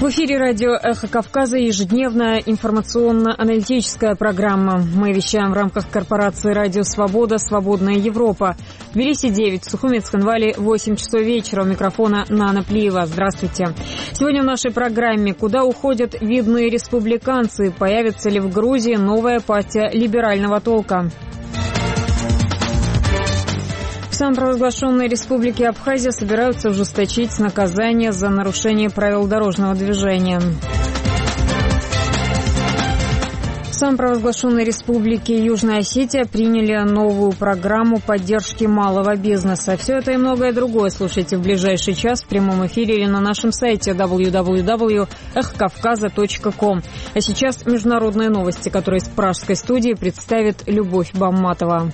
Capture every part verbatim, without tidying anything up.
В эфире радио «Эхо Кавказа» ежедневная информационно-аналитическая программа. Мы вещаем в рамках корпорации «Радио Свобода. Свободная Европа». В Тбилиси девять, в Сухуме, Цхинвале восемь часов вечера. У микрофона Нана Плиева. Здравствуйте. Сегодня в нашей программе: куда уходят видные республиканцы? Появится ли в Грузии новая партия либерального толка? В самопровозглашенной республике Абхазия собираются ужесточить наказание за нарушение правил дорожного движения. В самопровозглашенной республике Южная Осетия приняли новую программу поддержки малого бизнеса. Все это и многое другое слушайте в ближайший час в прямом эфире или на нашем сайте дабл ю дабл ю дабл ю точка эхо кавказа точка ком. А сейчас международные новости, которые из пражской студии представит Любовь Бамматова.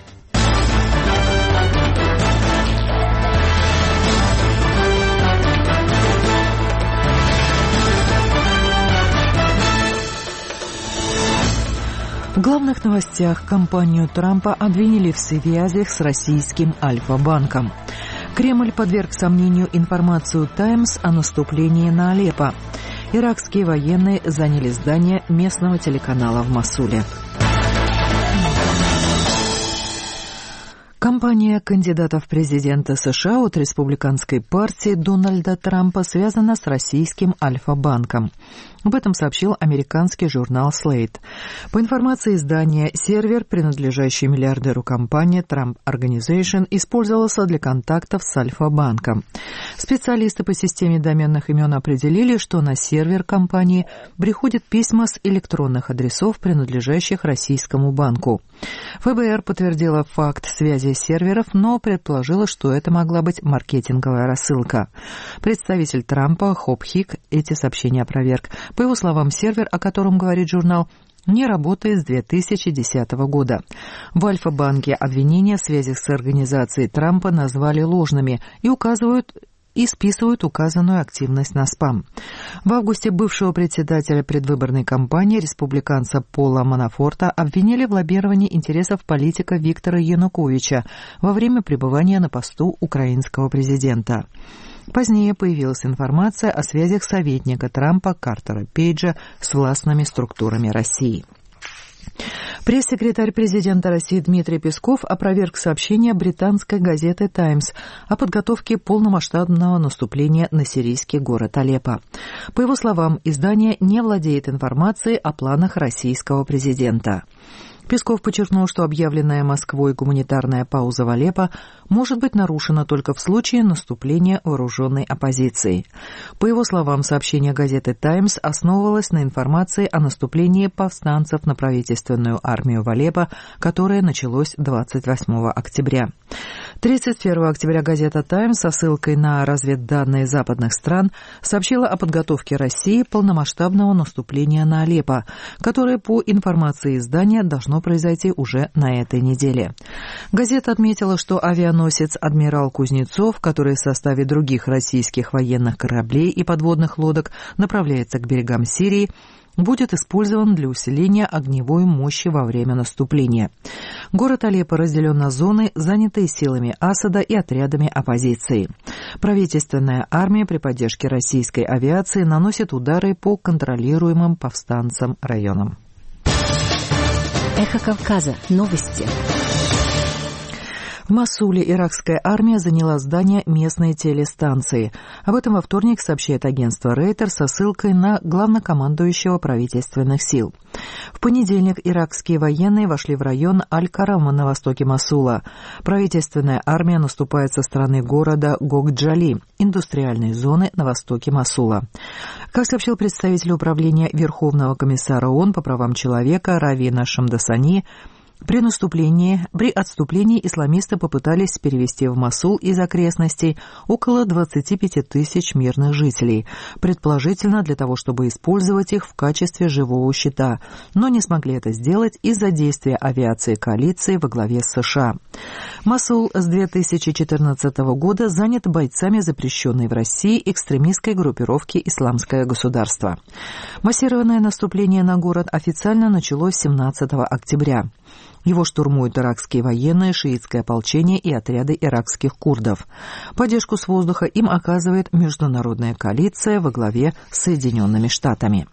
В главных новостях: компанию Трампа обвинили в связях с российским Альфа-банком. Кремль подверг сомнению информацию «Таймс» о наступлении на Алеппо. Иракские военные заняли здание местного телеканала в Мосуле. Кампания кандидата в президенты США от республиканской партии Дональда Трампа связана с российским Альфа-банком. Об этом сообщил американский журнал Slate. По информации издания, сервер, принадлежащий миллиардеру компании Trump Organization, использовался для контактов с Альфа-банком. Специалисты по системе доменных имен определили, что на сервер компании приходят письма с электронных адресов, принадлежащих российскому банку. ФБР подтвердила факт связи серверов, но предположила, что это могла быть маркетинговая рассылка. Представитель Трампа Хоп Хик эти сообщения опроверг. По его словам, сервер, о котором говорит журнал, не работает с две тысячи десятого года. В Альфа-банке обвинения в связях с организацией Трампа назвали ложными и указывают и списывают указанную активность на спам. В августе бывшего председателя предвыборной кампании республиканца Пола Манафорта обвинили в лоббировании интересов политика Виктора Януковича во время пребывания на посту украинского президента. Позднее появилась информация о связях советника Трампа Картера Пейджа с властными структурами России. Пресс-секретарь президента России Дмитрий Песков опроверг сообщение британской газеты «Таймс» о подготовке полномасштабного наступления на сирийский город Алеппо. По его словам, издание не владеет информацией о планах российского президента. Песков подчеркнул, что объявленная Москвой гуманитарная пауза в Алеппо может быть нарушена только в случае наступления вооруженной оппозиции. По его словам, сообщение газеты «Таймс» основывалось на информации о наступлении повстанцев на правительственную армию в Алеппо, которое началось двадцать восьмого октября. тридцать первого октября газета «Таймс» со ссылкой на разведданные западных стран сообщила о подготовке России полномасштабного наступления на Алеппо, которое, по информации издания, должно произойти уже на этой неделе. Газета отметила, что авианосец «Адмирал Кузнецов», который в составе других российских военных кораблей и подводных лодок направляется к берегам Сирии, будет использован для усиления огневой мощи во время наступления. Город Алеппо разделен на зоны, занятые силами Асада и отрядами оппозиции. Правительственная армия при поддержке российской авиации наносит удары по контролируемым повстанцам районам. Эхо Кавказа. Новости. В Мосуле иракская армия заняла здание местной телестанции. Об этом во вторник сообщает агентство Рейтер со ссылкой на главнокомандующего правительственных сил. В понедельник иракские военные вошли в район Аль-Карама на востоке Мосула. Правительственная армия наступает со стороны города Гокджали, индустриальной зоны на востоке Мосула. Как сообщил представитель управления Верховного комиссара ООН по правам человека Равина Шамдасани, При наступлении, при отступлении исламисты попытались перевести в Мосул из окрестностей около двадцати пяти тысяч мирных жителей, предположительно для того, чтобы использовать их в качестве живого щита, но не смогли это сделать из-за действия авиации коалиции во главе с США. Мосул с две тысячи четырнадцатого года занят бойцами запрещенной в России экстремистской группировки «Исламское государство». Массированное наступление на город официально началось семнадцатого октября. Его штурмуют иракские военные, шиитское ополчение и отряды иракских курдов. Поддержку с воздуха им оказывает международная коалиция во главе с Соединенными Штатами.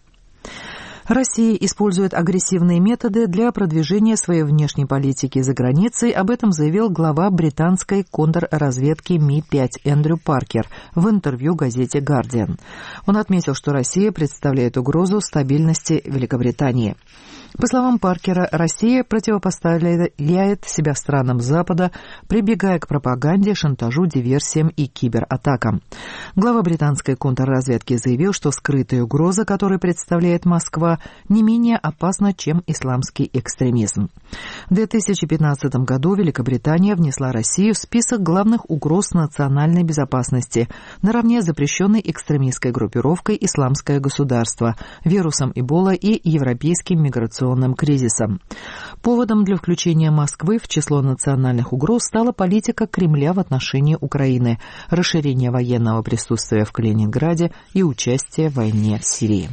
Россия использует агрессивные методы для продвижения своей внешней политики за границей. Об этом заявил глава британской контрразведки Ми пять Эндрю Паркер в интервью газете «Гардиан». Он отметил, что Россия представляет угрозу стабильности Великобритании. По словам Паркера, Россия противопоставляет себя странам Запада, прибегая к пропаганде, шантажу, диверсиям и кибератакам. Глава британской контрразведки заявил, что скрытая угроза, которую представляет Москва, не менее опасна, чем исламский экстремизм. В две тысячи пятнадцатом году Великобритания внесла Россию в список главных угроз национальной безопасности наравне с запрещенной экстремистской группировкой «Исламское государство», вирусом Эбола и европейским миграционным кризисом. Поводом для включения Москвы в число национальных угроз стала политика Кремля в отношении Украины, расширение военного присутствия в Калининграде и участие в войне в Сирии.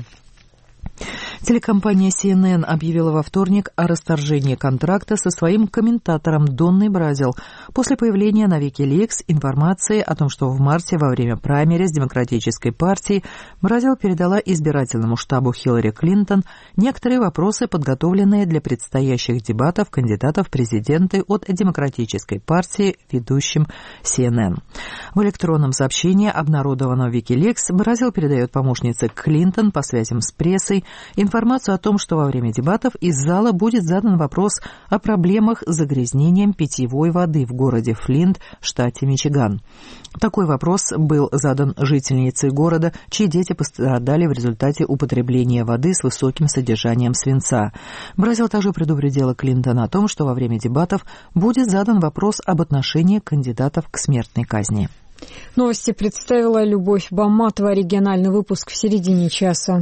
Телекомпания си эн эн объявила во вторник о расторжении контракта со своим комментатором Донной Бразил после появления на Wikileaks информации о том, что в марте во время праймериз Демократической партии Бразил передала избирательному штабу Хиллари Клинтон некоторые вопросы, подготовленные для предстоящих дебатов кандидатов в президенты от Демократической партии ведущим си эн эн. В электронном сообщении, обнародованном в Wikileaks, Бразил передает помощнице Клинтон по связям с прессой информацию о том, что во время дебатов из зала будет задан вопрос о проблемах с загрязнением питьевой воды в городе Флинт, штате Мичиган. Такой вопрос был задан жительницей города, чьи дети пострадали в результате употребления воды с высоким содержанием свинца. Бразил также предупредила Клинтон о том, что во время дебатов будет задан вопрос об отношении кандидатов к смертной казни. Новости представила Любовь Баматова. Региональный выпуск в середине часа.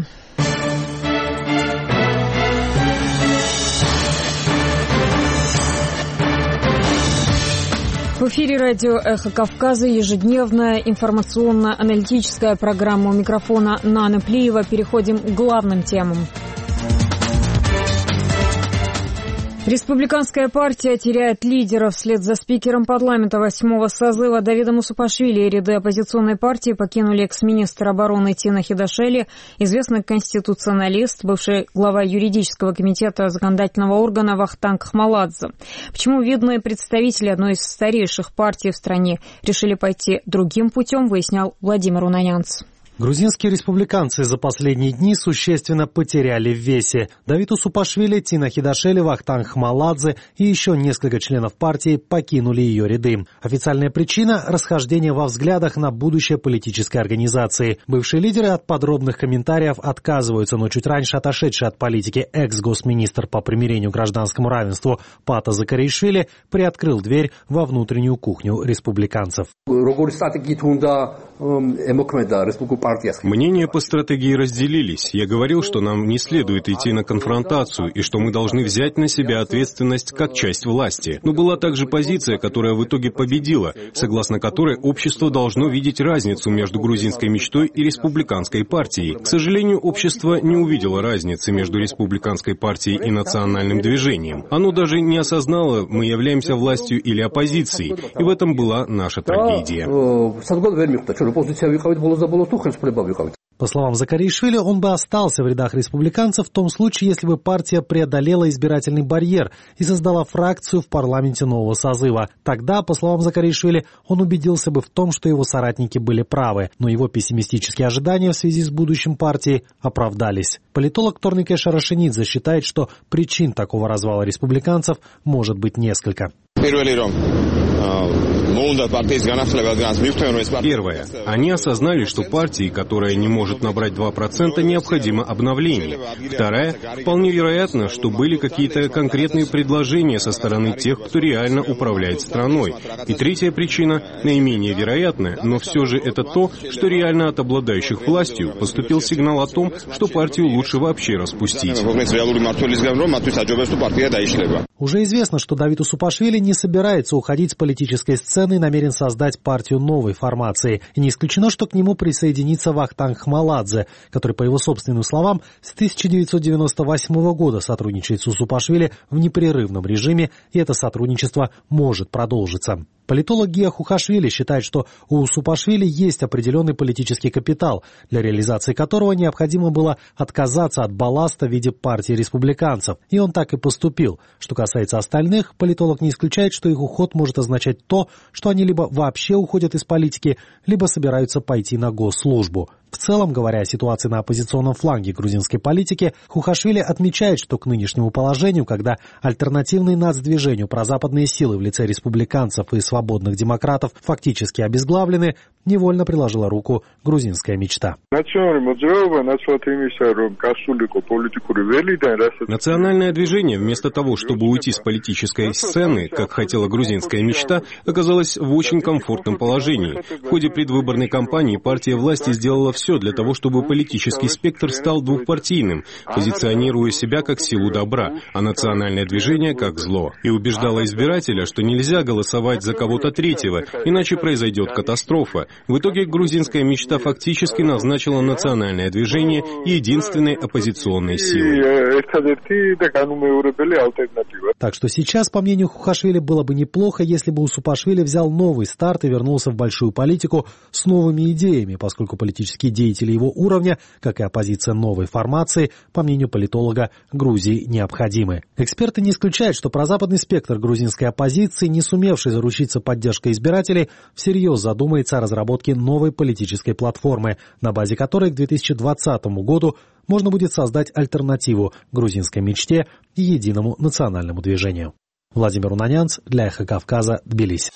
В эфире радио «Эхо Кавказа» ежедневная информационно-аналитическая программа. У микрофона Нана Плиева. Переходим к главным темам. Республиканская партия теряет лидера. Вслед за спикером парламента восьмого созыва Давидом Усупашвили ряды оппозиционной партии покинули экс-министр обороны Тина Хидашели, известный конституционалист, бывший глава юридического комитета законодательного органа Вахтанг Хмаладзе. Почему видные представители одной из старейших партий в стране решили пойти другим путем, выяснял Владимир Унанянц. Грузинские республиканцы за последние дни существенно потеряли в весе. Давид Усупашвили, Тина Хидашели, Вахтанг Хмаладзе и еще несколько членов партии покинули ее ряды. Официальная причина – расхождение во взглядах на будущее политической организации. Бывшие лидеры от подробных комментариев отказываются, но чуть раньше отошедший от политики экс-госминистр по примирению гражданскому равенству Пата Закаришвили приоткрыл дверь во внутреннюю кухню республиканцев. Мнения по стратегии разделились. Я говорил, что нам не следует идти на конфронтацию и что мы должны взять на себя ответственность как часть власти. Но была также позиция, которая в итоге победила, согласно которой общество должно видеть разницу между грузинской мечтой и республиканской партией. К сожалению, общество не увидело разницы между республиканской партией и национальным движением. Оно даже не осознало, мы являемся властью или оппозицией, и в этом была наша трагедия. По словам Закаришвили, он бы остался в рядах республиканцев в том случае, если бы партия преодолела избирательный барьер и создала фракцию в парламенте нового созыва. Тогда, по словам Закаришвили, он убедился бы в том, что его соратники были правы, но его пессимистические ожидания в связи с будущим партии оправдались. Политолог Торнике Шарашенидзе считает, что причин такого развала республиканцев может быть несколько. Первое. Они осознали, что партии, которая не может набрать два процента, необходимо обновление. Второе. Вполне вероятно, что были какие-то конкретные предложения со стороны тех, кто реально управляет страной. И третья причина, наименее вероятная, но все же это то, что реально от обладающих властью поступил сигнал о том, что партию лучше вообще распустить. Уже известно, что Давид Усупашвили не собирается уходить с политической политической сцены и намерен создать партию новой формации. И не исключено, что к нему присоединится Вахтанг Хмаладзе, который, по его собственным словам, с тысяча девятьсот девяносто восьмого года сотрудничает с Усупашвили в непрерывном режиме, и это сотрудничество может продолжиться. Политолог Гия Хухашвили считает, что у Усупашвили есть определенный политический капитал, для реализации которого необходимо было отказаться от балласта в виде партии республиканцев. И он так и поступил. Что касается остальных, политолог не исключает, что их уход может означать то, что они либо вообще уходят из политики, либо собираются пойти на госслужбу. В целом, говоря о ситуации на оппозиционном фланге грузинской политики, Хухашвили отмечает, что к нынешнему положению, когда альтернативные нацдвижению прозападные силы в лице республиканцев и свободных демократов фактически обезглавлены, невольно приложила руку грузинская мечта. Национальное движение, вместо того, чтобы уйти с политической сцены, как хотела грузинская мечта, оказалось в очень комфортном положении. В ходе предвыборной кампании партия власти сделала все для того, чтобы политический спектр стал двухпартийным, позиционируя себя как силу добра, а национальное движение как зло. И убеждала избирателя, что нельзя голосовать за кого-то третьего, иначе произойдет катастрофа. В итоге грузинская мечта фактически назначила национальное движение единственной оппозиционной силой. Так что сейчас, по мнению Хухашвили, было бы неплохо, если бы Усупашвили взял новый старт и вернулся в большую политику с новыми идеями, поскольку политические деятели его уровня, как и оппозиция новой формации, по мнению политолога, Грузии необходимы. Эксперты не исключают, что прозападный спектр грузинской оппозиции, не сумевший заручиться поддержкой избирателей, всерьез задумается о разработке новой политической платформы, на базе которой к две тысячи двадцатому году можно будет создать альтернативу грузинской мечте и единому национальному движению. Владимир Унанянц для Эхо Кавказа, Тбилиси.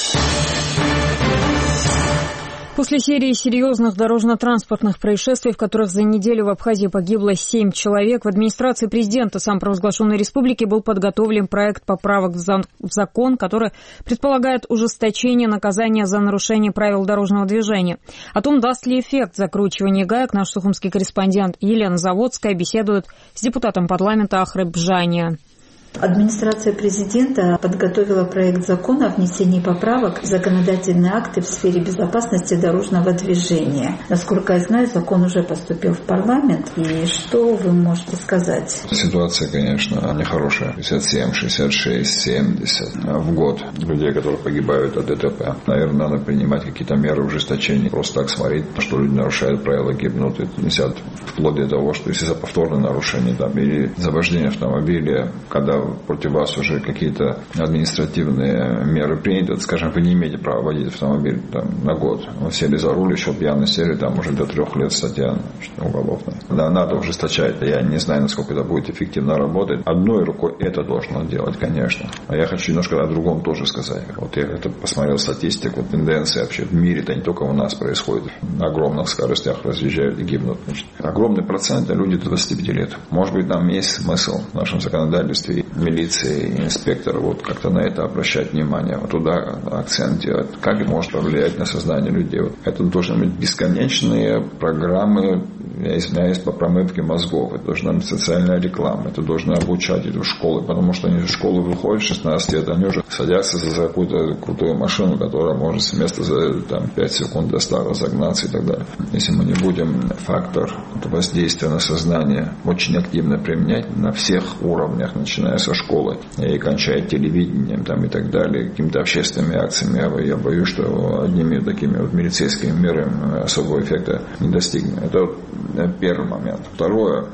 После серии серьезных дорожно-транспортных происшествий, в которых за неделю в Абхазии погибло семь человек, в администрации президента самопровозглашенной республики был подготовлен проект поправок в закон, который предполагает ужесточение наказания за нарушение правил дорожного движения. О том, даст ли эффект закручивания гаек, наш сухумский корреспондент Елена Заводская беседует с депутатом парламента Ахры Бжания. Администрация президента подготовила проект закона о внесении поправок в законодательные акты в сфере безопасности дорожного движения. Насколько я знаю, закон уже поступил в парламент. И что вы можете сказать? Ситуация, конечно, нехорошая. пятьдесят семь, шестьдесят шесть, семьдесят в год людей, которые погибают от ДТП. Наверное, надо принимать какие-то меры ужесточения. Просто так смотреть, что люди нарушают правила, гибнут и несят вплоть до того, что если за повторное нарушение там, или за вождение автомобиля, когда против вас уже какие-то административные меры приняты, скажем, вы не имеете права водить автомобиль там, на год. Вы сели за руль, еще пьяно сели, там уже до трех лет статья уголовная. Да, надо ужесточать. Я не знаю, насколько это будет эффективно работать. Одной рукой это должно делать, конечно. А я хочу немножко о другом тоже сказать. Вот я это посмотрел статистику, тенденции вообще в мире, это не только у нас происходит. На огромных скоростях разъезжают и гибнут. Значит, огромный процент люди до двадцати пяти лет. Может быть, там есть смысл в нашем законодательстве милиции и инспектора вот как-то на это обращать внимание, вот туда акцент делать, как это может повлиять на сознание людей. Вот это должны быть бесконечные программы, я извиняюсь, по промывке мозгов, это должна быть социальная реклама, это должно обучать эту школы, потому что они из школы выходят в шестнадцать лет, они уже садятся за какую-то крутую машину, которая может с места за там, пять секунд до ста разогнаться и так далее. Если мы не будем фактор воздействия на сознание очень активно применять на всех уровнях, начиная со школы и кончая телевидением там, и так далее, какими-то общественными акциями, я, я боюсь, что одними такими вот милицейскими мерами особого эффекта не достигнем. Это вот первый момент. Второе,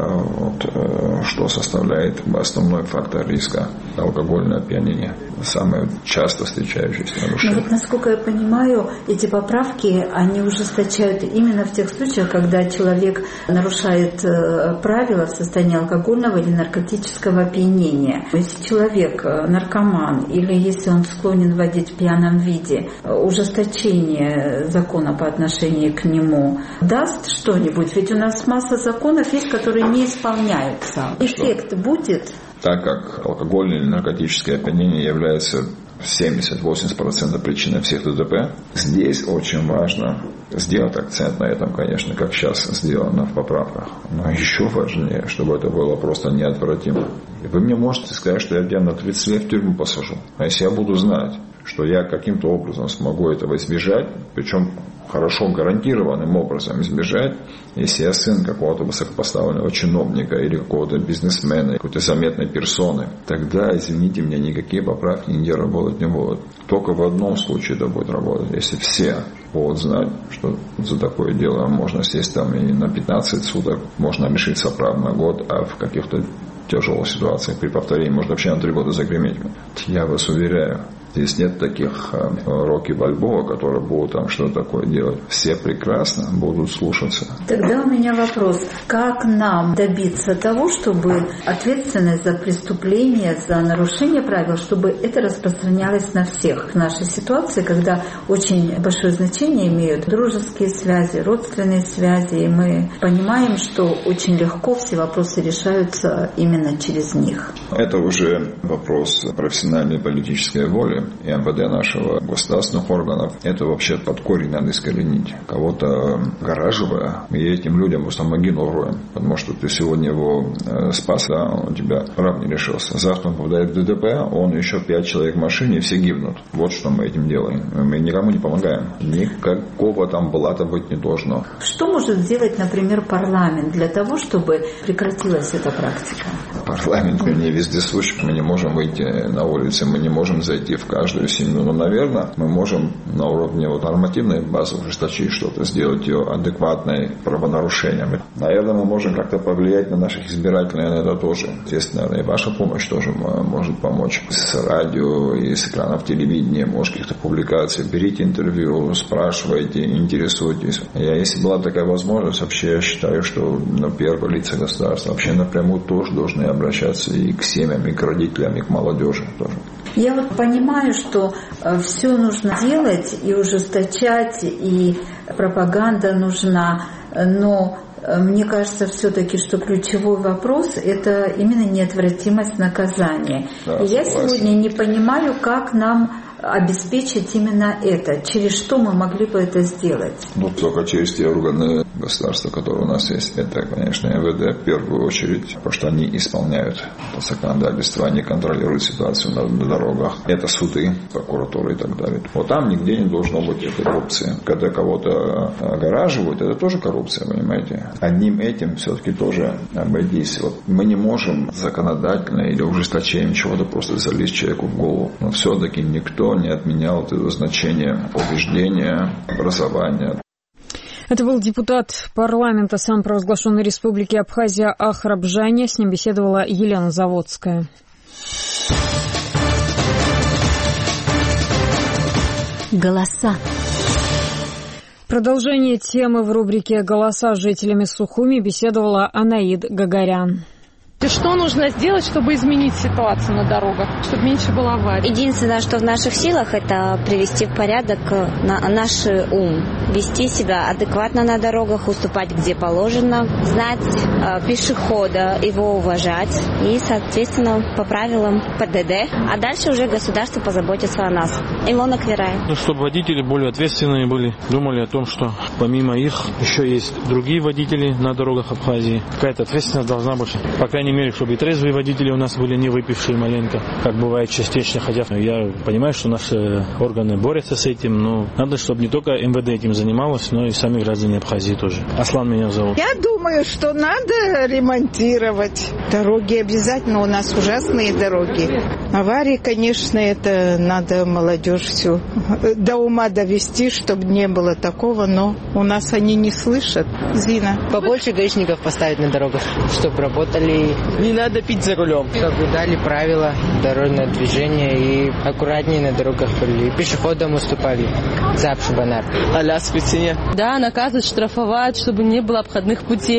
вот, что составляет основной фактор риска — алкогольное опьянение. Самое часто встречающееся нарушение. Но вот, насколько я понимаю, эти поправки, они ужесточают именно в тех случаях, когда человек нарушает правила в состоянии алкогольного или наркотического опьянения. Если человек наркоман или если он склонен водить в пьяном виде, ужесточение закона по отношению к нему даст что-нибудь? Ведь у нас масса законов есть, которые не исполняются. Эффект будет? Так как алкогольное или наркотическое опьянение является семьдесят-восемьдесят процентов причиной всех ДТП, здесь очень важно сделать акцент на этом, конечно, как сейчас сделано в поправках. Но еще важнее, чтобы это было просто неотвратимо. И вы мне можете сказать, что я тебя на тридцать лет в тюрьму посажу. А если я буду знать, что я каким-то образом смогу этого избежать, причем хорошо гарантированным образом избежать, если я сын какого-то высокопоставленного чиновника или какого-то бизнесмена, какой-то заметной персоны, тогда, извините меня, никакие поправки нигде работать не будут. Только в одном случае это будет работать, если все будут знать, что за такое дело можно сесть там и на пятнадцать суток, можно лишиться прав на год, а в каких-то тяжелых ситуациях при повторении можно вообще на три года загреметь. Я вас уверяю, здесь нет таких Рокки Бальбоа, которые будут там что-то такое делать. Все прекрасно будут слушаться. Тогда у меня вопрос. Как нам добиться того, чтобы ответственность за преступление, за нарушение правил, чтобы это распространялось на всех? В нашей ситуации, когда очень большое значение имеют дружеские связи, родственные связи, и мы понимаем, что очень легко все вопросы решаются именно через них. Это уже вопрос профессиональной политической воли и эм вэ дэ нашего государственных органов. Это вообще под корень надо искоренить. Кого-то гараживая, и этим людям просто могилу роем. Потому что ты сегодня его спас, а он у тебя прав не лишился. Завтра он попадает в дэ дэ пэ, он еще пять человек в машине, и все гибнут. Вот что мы этим делаем. Мы никому не помогаем. Никакого там блата быть не должно. Что может сделать, например, парламент для того, чтобы прекратилась эта практика? Парламент не вездесущ, мы не можем выйти на улицы, мы не можем зайти в каждую семью. Но, наверное, мы можем на уровне вот нормативной базы ужесточить что-то, сделать ее адекватной правонарушениям. Наверное, мы можем как-то повлиять на наших избирателей, на это тоже. Естественно, и ваша помощь тоже может помочь. С радио и с экранов телевидения, может, каких-то публикаций. Берите интервью, спрашивайте, интересуйтесь. Я, если была такая возможность, вообще я считаю, что ну, первые лица государства вообще напрямую тоже должны обращаться и к семьям, и к родителям, и к молодежи тоже. Я вот понимаю, что все нужно делать и ужесточать, и пропаганда нужна, но мне кажется все-таки, что ключевой вопрос – это именно неотвратимость наказания. Да, и я сегодня не понимаю, как нам обеспечить именно это. Через что мы могли бы это сделать? Ну, только через те органы государства, которые у нас есть. Это, конечно, эм вэ дэ в первую очередь, потому что они исполняют законодательство, они контролируют ситуацию на, на дорогах. Это суды, прокуратура и так далее. Вот там нигде не должно быть этой коррупции. Когда кого-то огораживают, это тоже коррупция, понимаете? Одним этим все-таки тоже обойтись. Вот мы не можем законодательно или ужесточением чего-то просто залезть человеку в голову. Но все-таки никто не отменял это значение убеждения, образования. Это был депутат парламента самопровозглашенной республики Абхазия Ахраб Жаня. С ним беседовала Елена Заводская. Голоса. Продолжение темы в рубрике «Голоса» с жителями Сухуми беседовала Анаид Гагарян. Что нужно сделать, чтобы изменить ситуацию на дорогах, чтобы меньше было аварий? Единственное, что в наших силах, это привести в порядок наш ум, вести себя адекватно на дорогах, уступать где положено, знать э, пешехода, его уважать и, соответственно, по правилам пэ дэ дэ. А дальше уже государство позаботится о нас. Илона Квирай. Ну, чтобы водители более ответственные были, думали о том, что помимо их еще есть другие водители на дорогах Абхазии. Какая-то ответственность должна быть, по крайней мере, чтобы и трезвые водители у нас были, не выпившие маленько, как бывает частично. Хотя я понимаю, что наши органы борются с этим, но надо, чтобы не только эм вэ дэ этим занималось, но и сами граждане Абхазии тоже. Аслан меня зовут. Я думаю, что надо ремонтировать дороги обязательно. У нас ужасные дороги. Аварии, конечно, это надо молодежь всю до ума довести, чтобы не было такого, но у нас они не слышат. Зина. Побольше гаишников поставить на дорогах, чтобы работали. Не надо пить за рулем. Соблюдали правила дорожного движения и аккуратнее на дорогах были. И пешеходам уступали. Запшибанар. Аля спецения. Да, наказывать, штрафовать, чтобы не было обходных путей.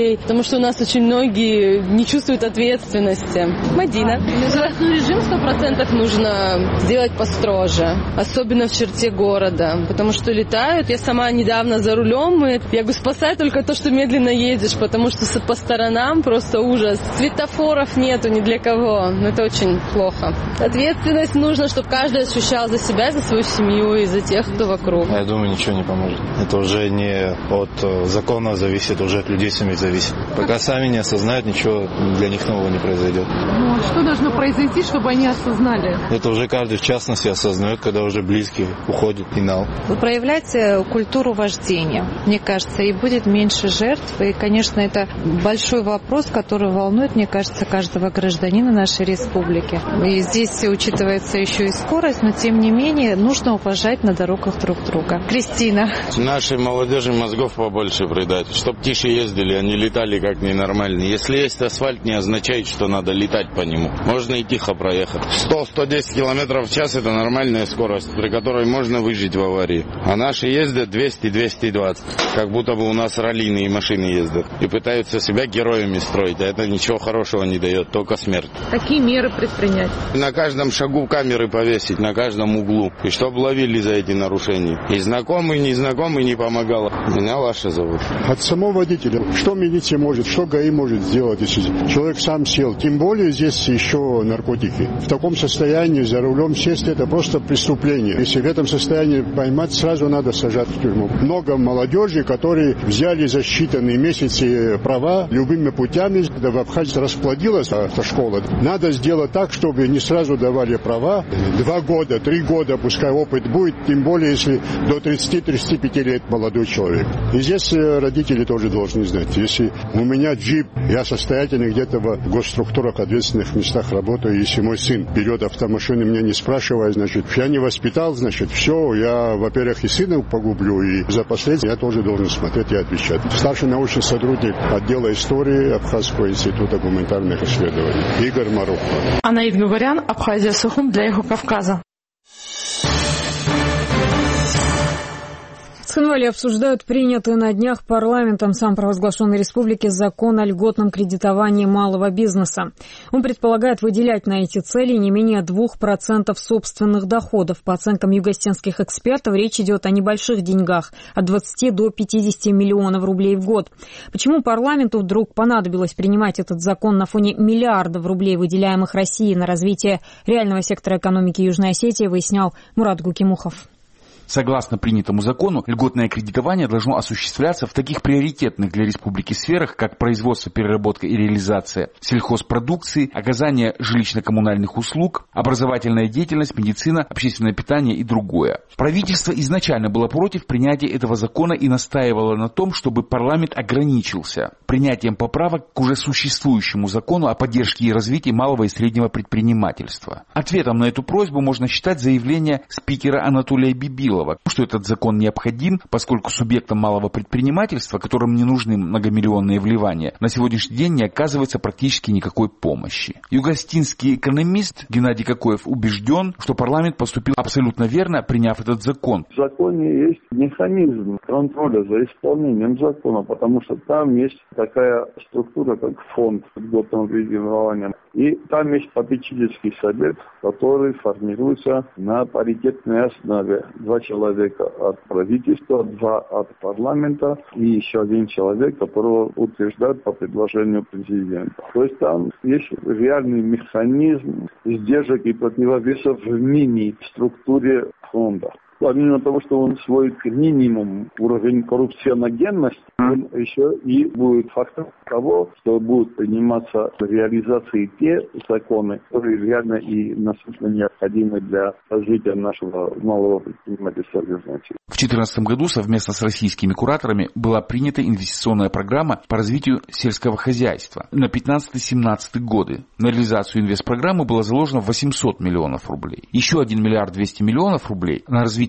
людей, потому что у нас очень многие не чувствуют ответственности. Мадина. Скоростной режим сто процентов нужно сделать построже, особенно в черте города, потому что летают. Я сама недавно за рулем, и я говорю, спасай только то, что медленно едешь, потому что по сторонам просто ужас. Светофоров нету ни для кого. Это очень плохо. Ответственность нужно, чтобы каждый ощущал за себя, за свою семью и за тех, кто вокруг. Я думаю, ничего не поможет. Это уже не от закона зависит, уже от людей самих зависит. Пока сами не осознают, ничего для них нового не произойдет. Ну, что должно произойти, чтобы они осознали? Это уже каждый в частности осознает, когда уже близкий уходит и нал. Проявлять культуру вождения, мне кажется, и будет меньше жертв. И, конечно, это большой вопрос, который волнует, мне кажется, каждого гражданина нашей республики. И здесь учитывается еще и скорость, но тем не менее нужно уважать на дорогах друг друга. Кристина. Нашей молодежи мозгов побольше придать, чтоб тише ездили, а не летали как ненормальные. Если есть асфальт, не означает, что надо летать по нему. Можно и тихо проехать. сто - сто десять километров в час — это нормальная скорость, при которой можно выжить в аварии. А наши ездят двести - двести двадцать, как будто бы у нас раллийные машины ездят. И пытаются себя героями строить, а это ничего хорошего не дает, только смерть. Какие меры предпринять? На каждом шагу камеры повесить, на каждом углу. И чтоб ловили за эти нарушения. И знакомый, и незнакомый не помогало. Меня Лаша зовут. От самого водителя. Что милиция может, что ГАИ может сделать, если человек сам сел? Тем более здесь еще наркотики. В таком состоянии за рулем сесть — это просто преступление. Если в этом состоянии поймать, сразу надо сажать в тюрьму. Много молодежи, которые взяли за считанные месяцы права любыми путями. Когда в Абхазии расплодилась эта школа, надо сделать так, чтобы не сразу давали права. Два года, три года, пускай опыт будет, тем более, если до тридцати — тридцати пяти лет молодой человек. И здесь родители тоже должны знать. Если у меня джип, я состоятельный, где-то в госструктурах, ответственных местах работаю, если мой сын берет автомашину, меня не спрашивая, значит, я не воспитал, значит, все, я, во-первых, и сына погублю, и за последствия я тоже должен смотреть и отвечать. Старший научный сотрудник отдела истории Абхазского института гуманитарных исследований Игорь Маров. Анаид Гугарян, Абхазия Сухум для Эхо Кавказа. В Цхинвале обсуждают принятый на днях парламентом самопровозглашенной республики закон о льготном кредитовании малого бизнеса. Он предполагает выделять на эти цели не менее двух процентов собственных доходов. По оценкам югостенских экспертов, речь идет о небольших деньгах – от двадцати до пятидесяти миллионов рублей в год. Почему парламенту вдруг понадобилось принимать этот закон на фоне миллиардов рублей, выделяемых Россией на развитие реального сектора экономики Южной Осетии, выяснял Мурат Гукимухов. Согласно принятому закону, льготное кредитование должно осуществляться в таких приоритетных для республики сферах, как производство, переработка и реализация сельхозпродукции, оказание жилищно-коммунальных услуг, образовательная деятельность, медицина, общественное питание и другое. Правительство изначально было против принятия этого закона и настаивало на том, чтобы парламент ограничился принятием поправок к уже существующему закону о поддержке и развитии малого и среднего предпринимательства. Ответом на эту просьбу можно считать заявление спикера Анатолия Бибилова, что этот закон необходим, поскольку субъектам малого предпринимательства, которым не нужны многомиллионные вливания, на сегодняшний день не оказывается практически никакой помощи. Югостинский экономист Геннадий Кокоев убежден, что парламент поступил абсолютно верно, приняв этот закон. В законе есть механизм контроля за исполнением закона, потому что там есть такая структура, как фонд льготного кредитования. И там есть попечительский совет, который формируется на паритетной основе. Два человека от правительства, два от парламента и еще один человек, которого утверждают по предложению президента. То есть там есть реальный механизм сдержек и противовесов в мини-структуре фонда. Помимо того, что он сводит к минимуму уровень коррупционогенности, он еще и будет фактором того, что будут приниматься в реализации те законы, которые реально и насущно необходимы для развития нашего малого предпринимательства в Южной Осетии. В две тысячи четырнадцатом году совместно с российскими кураторами была принята инвестиционная программа по развитию сельского хозяйства на пятнадцатый-семнадцатый годы. На реализацию инвестпрограммы было заложено восемьсот миллионов рублей. Еще один миллиард двести миллионов рублей на развитие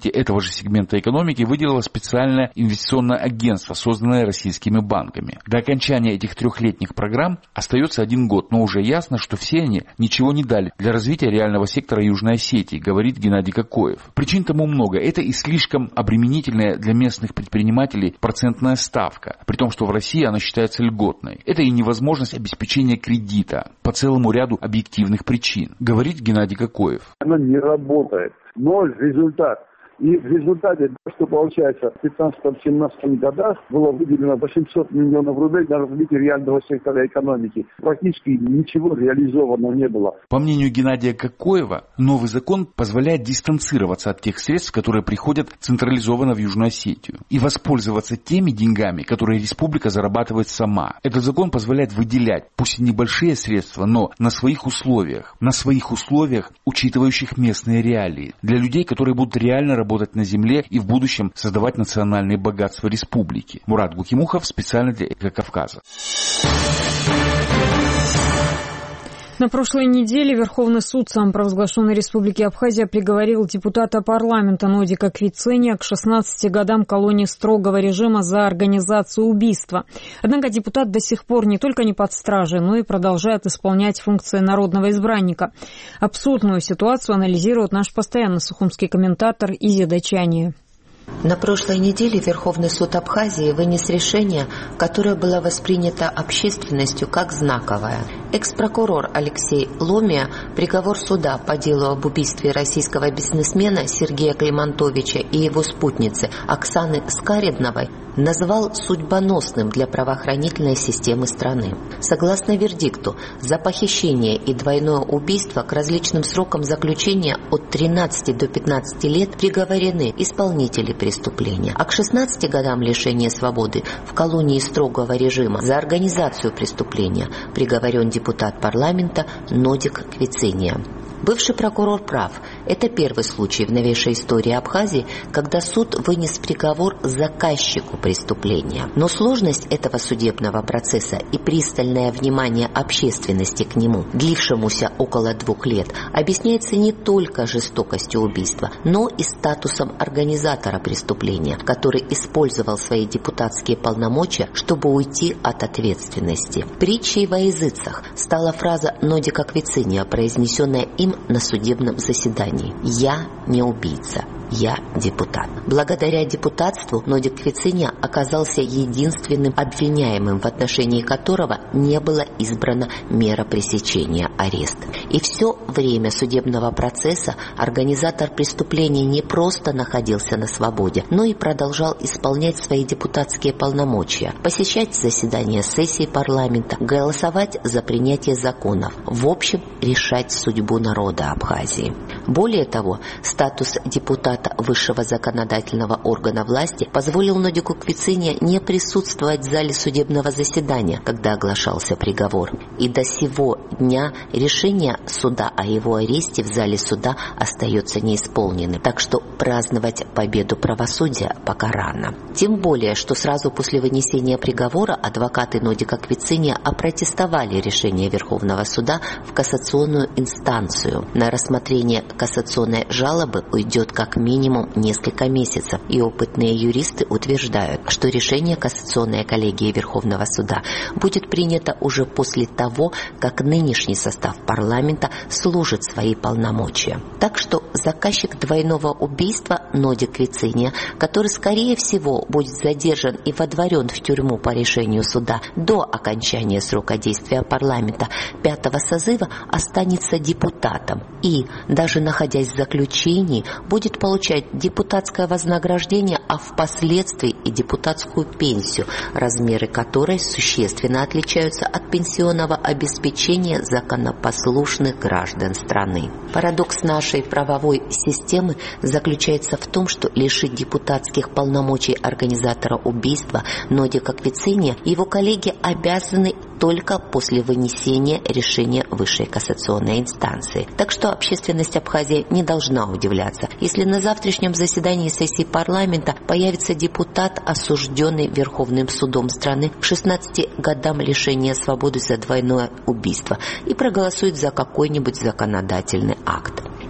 развитие этого же сегмента экономики выделило специальное инвестиционное агентство, созданное российскими банками. До окончания этих трехлетних программ остается один год, но уже ясно, что все они ничего не дали для развития реального сектора Южной Осетии, говорит Геннадий Кокоев. Причин тому много. Это и слишком обременительная для местных предпринимателей процентная ставка, при том, что в России она считается льготной. Это и невозможность обеспечения кредита по целому ряду объективных причин, говорит Геннадий Кокоев. Она не работает. Ноль результат. И в результате, что получается, в пятнадцатом-семнадцатом годах было выделено восемьсот миллионов рублей на развитие реального сектора экономики. Практически ничего реализовано не было. По мнению Геннадия Кокоева, новый закон позволяет дистанцироваться от тех средств, которые приходят централизованно в Южную Осетию, и воспользоваться теми деньгами, которые республика зарабатывает сама. Этот закон позволяет выделять, пусть и небольшие средства, но на своих условиях, на своих условиях, учитывающих местные реалии, для людей, которые будут реально работать работать на земле и в будущем создавать национальные богатства республики. Мурат Гукимухов специально для Эко Кавказа. На прошлой неделе Верховный суд самопровозглашенной Республики Абхазия приговорил депутата парламента Нодика Квицения к шестнадцати годам колонии строгого режима за организацию убийства. Однако депутат до сих пор не только не под стражей, но и продолжает исполнять функции народного избранника. Абсурдную ситуацию анализирует наш постоянный сухумский комментатор Изя Дачания. На прошлой неделе Верховный суд Абхазии вынес решение, которое было воспринято общественностью как знаковое. Экс-прокурор Алексей Ломия приговор суда по делу об убийстве российского бизнесмена Сергея Климантовича и его спутницы Оксаны Скаридновой назвал судьбоносным для правоохранительной системы страны. Согласно вердикту, за похищение и двойное убийство к различным срокам заключения от тринадцати до пятнадцати лет приговорены исполнители преступления, а к шестнадцати годам лишения свободы в колонии строгого режима за организацию преступления приговорен депутат парламента Нодик Квицения. Бывший прокурор прав. Это первый случай в новейшей истории Абхазии, когда суд вынес приговор заказчику преступления. Но сложность этого судебного процесса и пристальное внимание общественности к нему, длившемуся около двух лет, объясняется не только жестокостью убийства, но и статусом организатора преступления, который использовал свои депутатские полномочия, чтобы уйти от ответственности. Притчей во языцах стала фраза Нодика Квицения, произнесенная им на судебном заседании: «Я не убийца, я депутат». Благодаря депутатству Нодик Квицения оказался единственным обвиняемым, в отношении которого не было избрана мера пресечения — арест. И все время судебного процесса организатор преступления не просто находился на свободе, но и продолжал исполнять свои депутатские полномочия, посещать заседания сессий парламента, голосовать за принятие законов, в общем, решать судьбу народа Абхазии. Более того, статус депутата высшего законодательного органа власти позволил Нодику Квицения не присутствовать в зале судебного заседания, когда оглашался приговор. И до сего дня решение суда о его аресте в зале суда остается неисполненным. Так что праздновать победу правосудия пока рано. Тем более, что сразу после вынесения приговора адвокаты Нодика Квицения опротестовали решение Верховного суда в кассационную инстанцию. На рассмотрение кассационной жалобы уйдет как минимум несколько месяцев, и опытные юристы утверждают, что решение кассационной коллегии Верховного суда будет принято уже после того, как нынешний состав парламента служит свои полномочия. Так что заказчик двойного убийства Нодик Квицения, который, скорее всего, будет задержан и водворен в тюрьму по решению суда до окончания срока действия парламента пятого созыва, останется депутатом и, даже находясь в заключении, будет получать депутатское вознаграждение, а впоследствии и депутатскую пенсию, размеры которой существенно отличаются от пенсионного обеспечения законопослушных граждан страны. Парадокс нашей правовой системы заключается в том, что лишить депутатских полномочий организатора убийства Нодика Квицения его коллеги обязаны только после вынесения решения высшей кассационной инстанции. Так что общественность Абхазии не должна удивляться, если на завтрашнем заседании сессии парламента появится депутат, осужденный Верховным судом страны к шестнадцати годам лишения свободы за двойное убийство, и проголосует за какой-нибудь законодательный акт.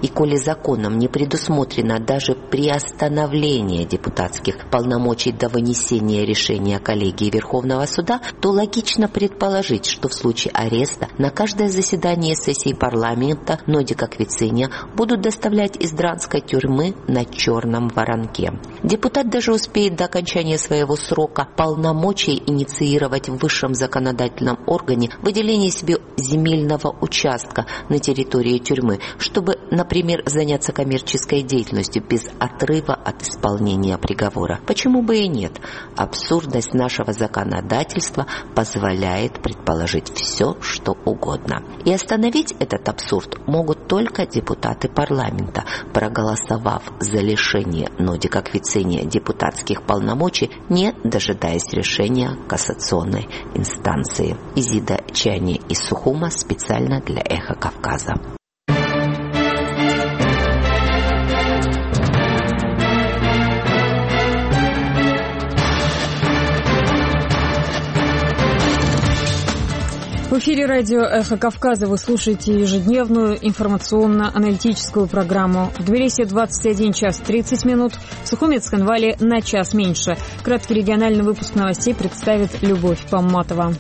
И коли законом не предусмотрено даже приостановление депутатских полномочий до вынесения решения коллегии Верховного суда, то логично предположить, что в случае ареста на каждое заседание сессии парламента Нодика Квициня будут доставлять из дранской тюрьмы на черном воронке. Депутат даже успеет до окончания своего срока полномочий инициировать в высшем законодательном органе выделение себе земельного участка на территории тюрьмы, чтобы, например, заняться коммерческой деятельностью без отрыва от исполнения приговора. Почему бы и нет? Абсурдность нашего законодательства позволяет предположить все, что угодно. И остановить этот абсурд могут только депутаты парламента, проголосовав за лишение Нодика Квициня депутатских полномочий, не дожидаясь решения кассационной инстанции. Изида Чани из Сухума специально для «Эхо Кавказа». В эфире радио «Эхо Кавказа» вы слушаете ежедневную информационно-аналитическую программу. В Тбилиси двадцать один час тридцать минут, в Сухуме и Цхинвале на час меньше. Краткий региональный выпуск новостей представит Любовь Памматова.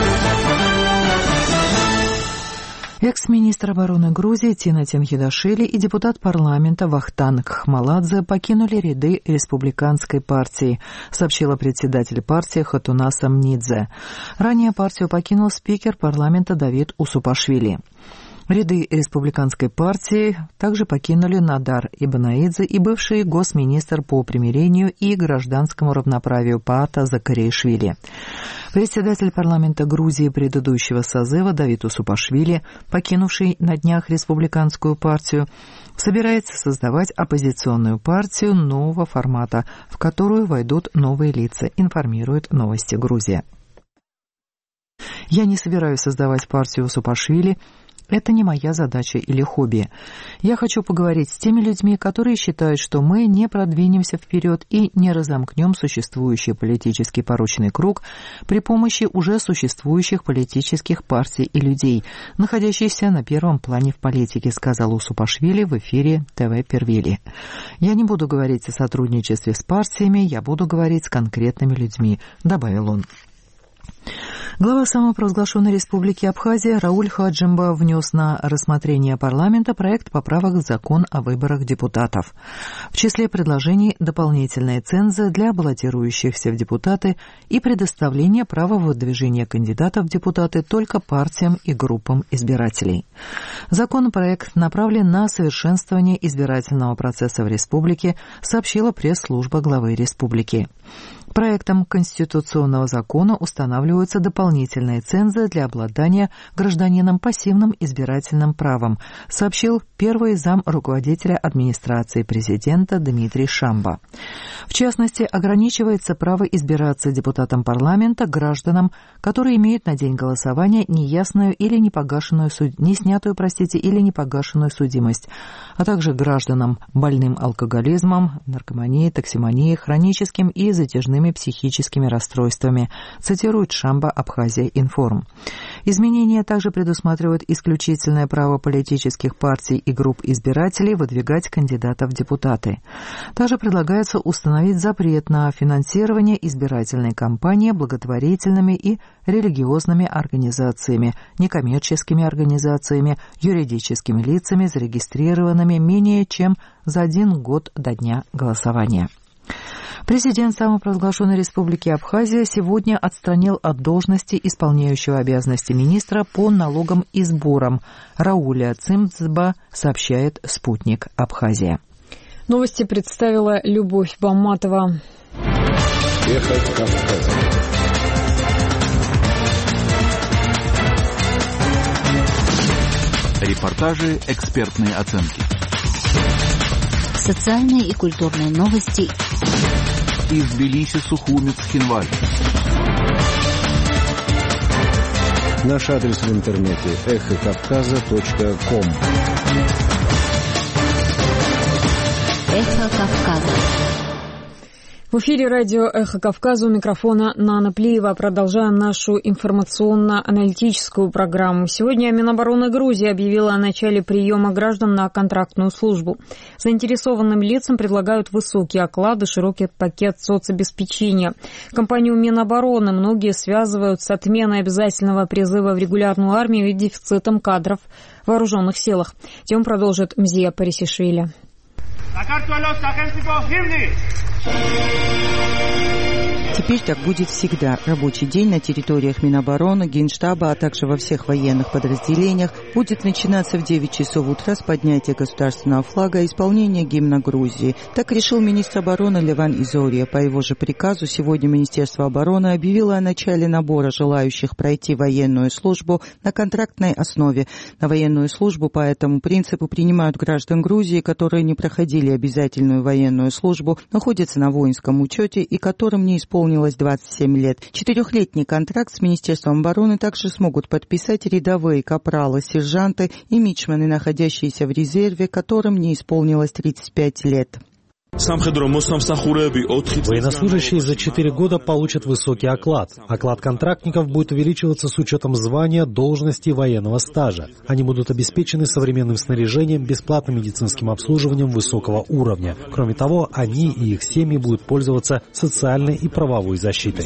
Экс-министр обороны Грузии Тина Тинхидашвили и депутат парламента Вахтанг Хмаладзе покинули ряды республиканской партии, сообщила председатель партии Хатунас Амнидзе. Ранее партию покинул спикер парламента Давид Усупашвили. Ряды республиканской партии также покинули Надар Ибанаидзе и бывший госминистр по примирению и гражданскому равноправию Паата Закаришвили. Председатель парламента Грузии предыдущего созыва Давид Усупашвили, покинувший на днях республиканскую партию, собирается создавать оппозиционную партию нового формата, в которую войдут новые лица, информирует «Новости Грузия». «Я не собираюсь создавать партию Усупашвили. Это не моя задача или хобби. Я хочу поговорить с теми людьми, которые считают, что мы не продвинемся вперед и не разомкнем существующий политический порочный круг при помощи уже существующих политических партий и людей, находящихся на первом плане в политике», сказал Усупашвили в эфире ТВ Первили. «Я не буду говорить о сотрудничестве с партиями, я буду говорить с конкретными людьми», добавил он. Глава самопровозглашенной республики Абхазия Рауль Хаджимба внес на рассмотрение парламента проект поправок в закон о выборах депутатов. В числе предложений дополнительные цензы для баллотирующихся в депутаты и предоставление права выдвижения кандидатов в депутаты только партиям и группам избирателей. Законопроект направлен на совершенствование избирательного процесса в республике, сообщила пресс-служба главы республики. Проектом конституционного закона устанавливаются дополнительные цензы для обладания гражданином пассивным избирательным правом, сообщил первый зам руководителя администрации президента Дмитрий Шамба. В частности, ограничивается право избираться депутатом парламента гражданам, которые имеют на день голосования неясную или непогашенную, не снятую, простите, или непогашенную судимость, а также гражданам больным алкоголизмом, наркоманией, токсимонией, хроническим и затяжными психическими расстройствами, цитирует Шамба Абхазия Информ. Изменения также предусматривают исключительное право политических партий и групп избирателей выдвигать кандидатов в депутаты. Также предлагается установить запрет на финансирование избирательной кампании благотворительными и религиозными организациями, некоммерческими организациями, юридическими лицами, зарегистрированными менее чем за один год до дня голосования. Президент самопровозглашенной республики Абхазия сегодня отстранил от должности исполняющего обязанности министра по налогам и сборам Рауля Цимцба, сообщает «Спутник Абхазия». Новости представила Любовь Памматова. Эхо Кавказа. Репортажи, экспертные оценки. Социальные и культурные новости. Из Тбилиси, Сухуми, Цхинвале. Наш адрес в интернете эхо кавказа точка ком. Эхо Кавказа. В эфире радио «Эхо Кавказа», у микрофона Нана Плиева. Продолжаем нашу информационно-аналитическую программу. Сегодня Минобороны Грузии объявила о начале приема граждан на контрактную службу. Заинтересованным лицам предлагают высокие оклады, широкий пакет соцобеспечения. Компанию Минобороны многие связывают с отменой обязательного призыва в регулярную армию и дефицитом кадров в вооруженных силах. Тему продолжит Мзия Парисишвили. Теперь так будет всегда. Рабочий день на территориях Минобороны, Генштаба, а также во всех военных подразделениях будет начинаться в девять часов утра с поднятия государственного флага и исполнения гимна Грузии. Так решил министр обороны Леван Изория. По его же приказу сегодня Министерство обороны объявило о начале набора желающих пройти военную службу на контрактной основе. На военную службу по этому принципу принимают граждан Грузии, которые не проходили обязательную военную службу, находятся на воинском учете и которым не исполнилось двадцать семь лет. Четырехлетний контракт с Министерством обороны также смогут подписать рядовые капралы, сержанты и мичманы, находящиеся в резерве, которым не исполнилось тридцать пять лет. Военнослужащие за четыре года получат высокий оклад. Оклад контрактников будет увеличиваться с учетом звания, должности и военного стажа. Они будут обеспечены современным снаряжением, бесплатным медицинским обслуживанием высокого уровня. Кроме того, они и их семьи будут пользоваться социальной и правовой защитой.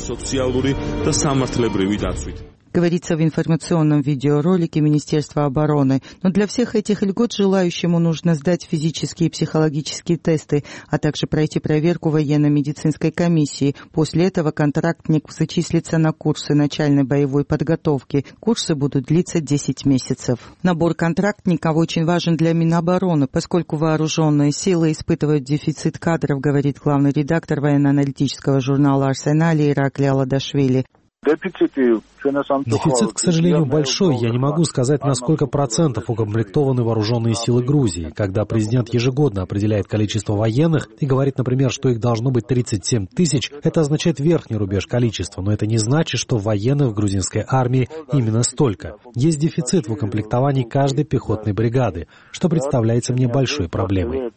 Говорится в информационном видеоролике Министерства обороны. Но для всех этих льгот желающему нужно сдать физические и психологические тесты, а также пройти проверку военно-медицинской комиссии. После этого контрактник зачислится на курсы начальной боевой подготовки. Курсы будут длиться десять месяцев. Набор контрактников очень важен для Минобороны, поскольку вооруженные силы испытывают дефицит кадров, говорит главный редактор военно-аналитического журнала «Арсенали» Иракли Аладашвили. Дефицит, к сожалению, большой. Я не могу сказать, на сколько процентов укомплектованы вооруженные силы Грузии. Когда президент ежегодно определяет количество военных и говорит, например, что их должно быть тридцать семь тысяч, это означает верхний рубеж количества, но это не значит, что военных в грузинской армии именно столько. Есть дефицит в укомплектовании каждой пехотной бригады, что представляется мне большой проблемой.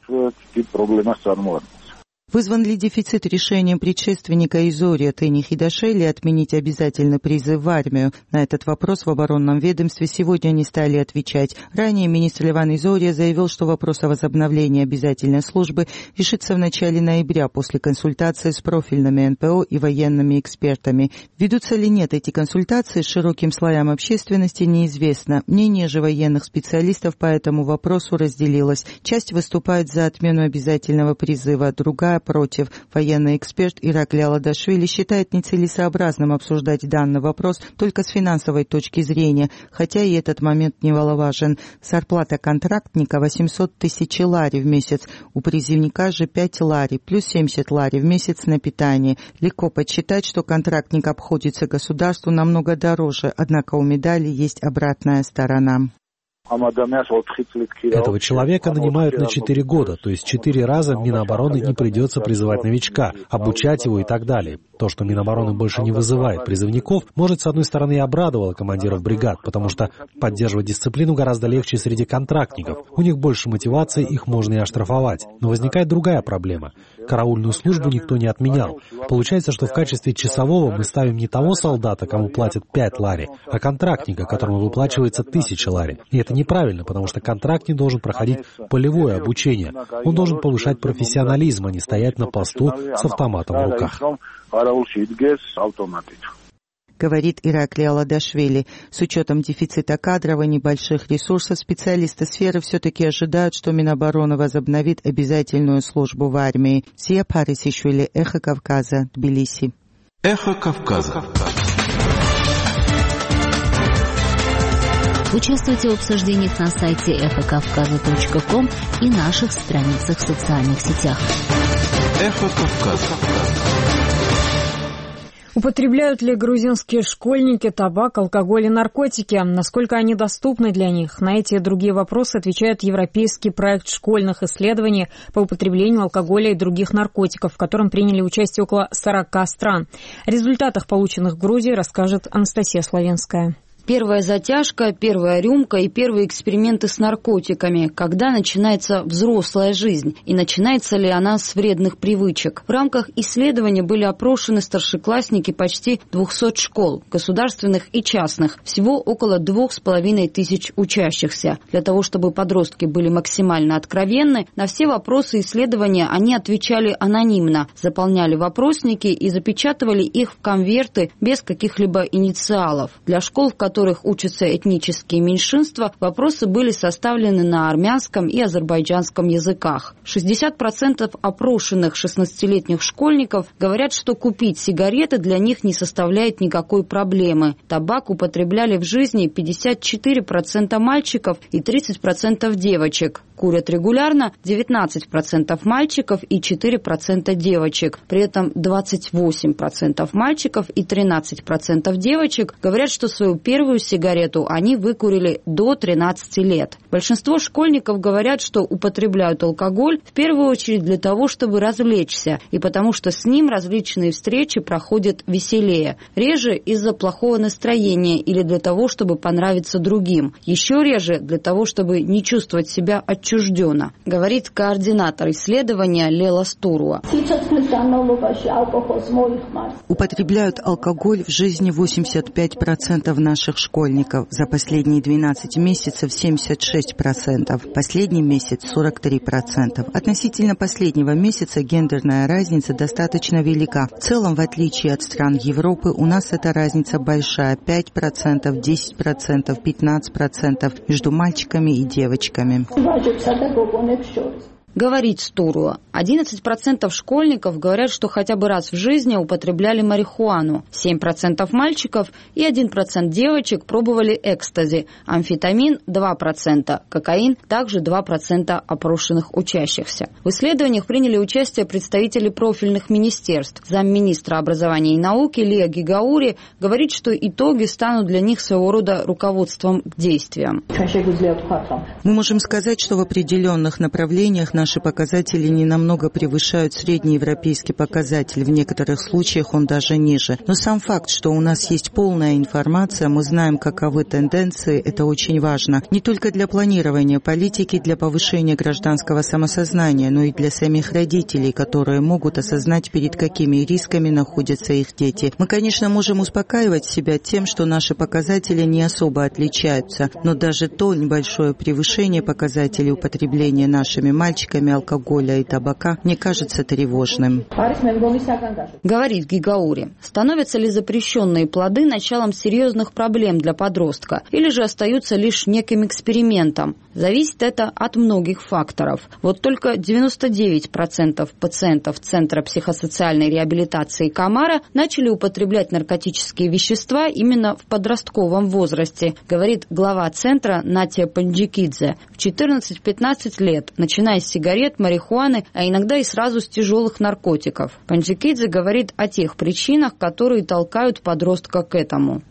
Вызван ли дефицит решением предшественника Изория Тени Хидашели отменить обязательный призыв в армию? На этот вопрос в оборонном ведомстве сегодня не стали отвечать. Ранее министр Леван Изория заявил, что вопрос о возобновлении обязательной службы решится в начале ноября после консультации с профильными эн пэ о и военными экспертами. Ведутся ли нет эти консультации с широким слоям общественности, неизвестно. Мнение же военных специалистов по этому вопросу разделилось. Часть выступает за отмену обязательного призыва, другая против. Военный эксперт Иракли Аладашвили считает нецелесообразным обсуждать данный вопрос только с финансовой точки зрения, хотя и этот момент немаловажен. Зарплата контрактника восемьсот тысяч лари в месяц, у призывника же пять лари, плюс семьдесят лари в месяц на питание. Легко подсчитать, что контрактник обходится государству намного дороже, однако у медали есть обратная сторона. Этого человека нанимают на четыре года, то есть четыре раза Минобороны не придется призывать новичка, обучать его и так далее. То, что Минобороны больше не вызывает призывников, может, с одной стороны, и обрадовало командиров бригад, потому что поддерживать дисциплину гораздо легче среди контрактников. У них больше мотивации, их можно и оштрафовать. Но возникает другая проблема. Караульную службу никто не отменял. Получается, что в качестве часового мы ставим не того солдата, кому платят пять лари, а контрактника, которому выплачивается тысяча лари. И это неправильно, потому что контрактник должен проходить полевое обучение. Он должен повышать профессионализм, а не стоять на посту с автоматом в руках. Говорит Иракли Аладашвили. С учетом дефицита кадров и небольших ресурсов, специалисты сферы все-таки ожидают, что Минобороны возобновит обязательную службу в армии. Мзия Парисишвили, Эхо Кавказа, Тбилиси. Эхо Кавказа. Участвуйте в обсуждениях на сайте эхо кавказа точка ком и наших страницах в социальных сетях. Эхо Кавказа. Употребляют ли грузинские школьники табак, алкоголь и наркотики? Насколько они доступны для них? На эти и другие вопросы отвечает европейский проект школьных исследований по употреблению алкоголя и других наркотиков, в котором приняли участие около сорока стран. О результатах, полученных в Грузии, расскажет Анастасия Славенская. Первая затяжка, первая рюмка и первые эксперименты с наркотиками. Когда начинается взрослая жизнь? И начинается ли она с вредных привычек? В рамках исследования были опрошены старшеклассники почти двухсот школ, государственных и частных. Всего около двух с половиной тысяч учащихся. Для того, чтобы подростки были максимально откровенны, на все вопросы исследования они отвечали анонимно, заполняли вопросники и запечатывали их в конверты без каких-либо инициалов. Для школ, в которых учатся этнические меньшинства, вопросы были составлены на армянском и азербайджанском языках. шестьдесят процентов опрошенных шестнадцатилетних школьников говорят, что купить сигареты для них не составляет никакой проблемы. Табак употребляли в жизни пятьдесят четыре процента мальчиков и тридцать процентов девочек. Курят регулярно девятнадцать процентов мальчиков и четыре процента девочек. При этом двадцать восемь процентов мальчиков и тринадцать процентов девочек говорят, что свою первую сигарету они выкурили до тринадцати лет. Большинство школьников говорят, что употребляют алкоголь в первую очередь для того, чтобы развлечься, и потому что с ним различные встречи проходят веселее. Реже из-за плохого настроения или для того, чтобы понравиться другим. Еще реже для того, чтобы не чувствовать себя отчужденно, говорит координатор исследования Лела Стуруа. Употребляют алкоголь в жизни восемьдесят пять процентов наших школьников. За последние двенадцать месяцев семьдесят шесть процентов. Последний месяц сорок три процента. Относительно последнего месяца гендерная разница достаточно велика. В целом, в отличие от стран Европы, у нас эта разница большая. пять процентов, десять процентов, пятнадцать процентов между мальчиками и девочками. Говорит Стуруа. одиннадцать процентов школьников говорят, что хотя бы раз в жизни употребляли марихуану. семь процентов мальчиков и один процент девочек пробовали экстази. Амфетамин – два процента. Кокаин – также два процента опрошенных учащихся. В исследованиях приняли участие представители профильных министерств. Замминистра образования и науки Лия Гигаури говорит, что итоги станут для них своего рода руководством к действиям. Мы можем сказать, что в определенных направлениях наши показатели не намного превышают среднеевропейский показатель, в некоторых случаях он даже ниже. Но сам факт, что у нас есть полная информация, мы знаем, каковы тенденции, это очень важно. Не только для планирования политики, для повышения гражданского самосознания, но и для самих родителей, которые могут осознать, перед какими рисками находятся их дети. Мы, конечно, можем успокаивать себя тем, что наши показатели не особо отличаются, но даже то небольшое превышение показателей употребления нашими мальчиками алкоголя и табака мне кажется тревожным. Говорит Гигаури. Становятся ли запрещенные плоды началом серьезных проблем для подростка или же остаются лишь неким экспериментом? Зависит это от многих факторов. Вот только девяносто девять процентов пациентов Центра психосоциальной реабилитации Камара начали употреблять наркотические вещества именно в подростковом возрасте, говорит глава центра Натя Панджикидзе. В четырнадцать-пятнадцать лет, начиная с сигарет, марихуаны, а иногда и сразу с тяжелых наркотиков. Панджикидзе говорит о тех причинах, которые толкают подростка к этому.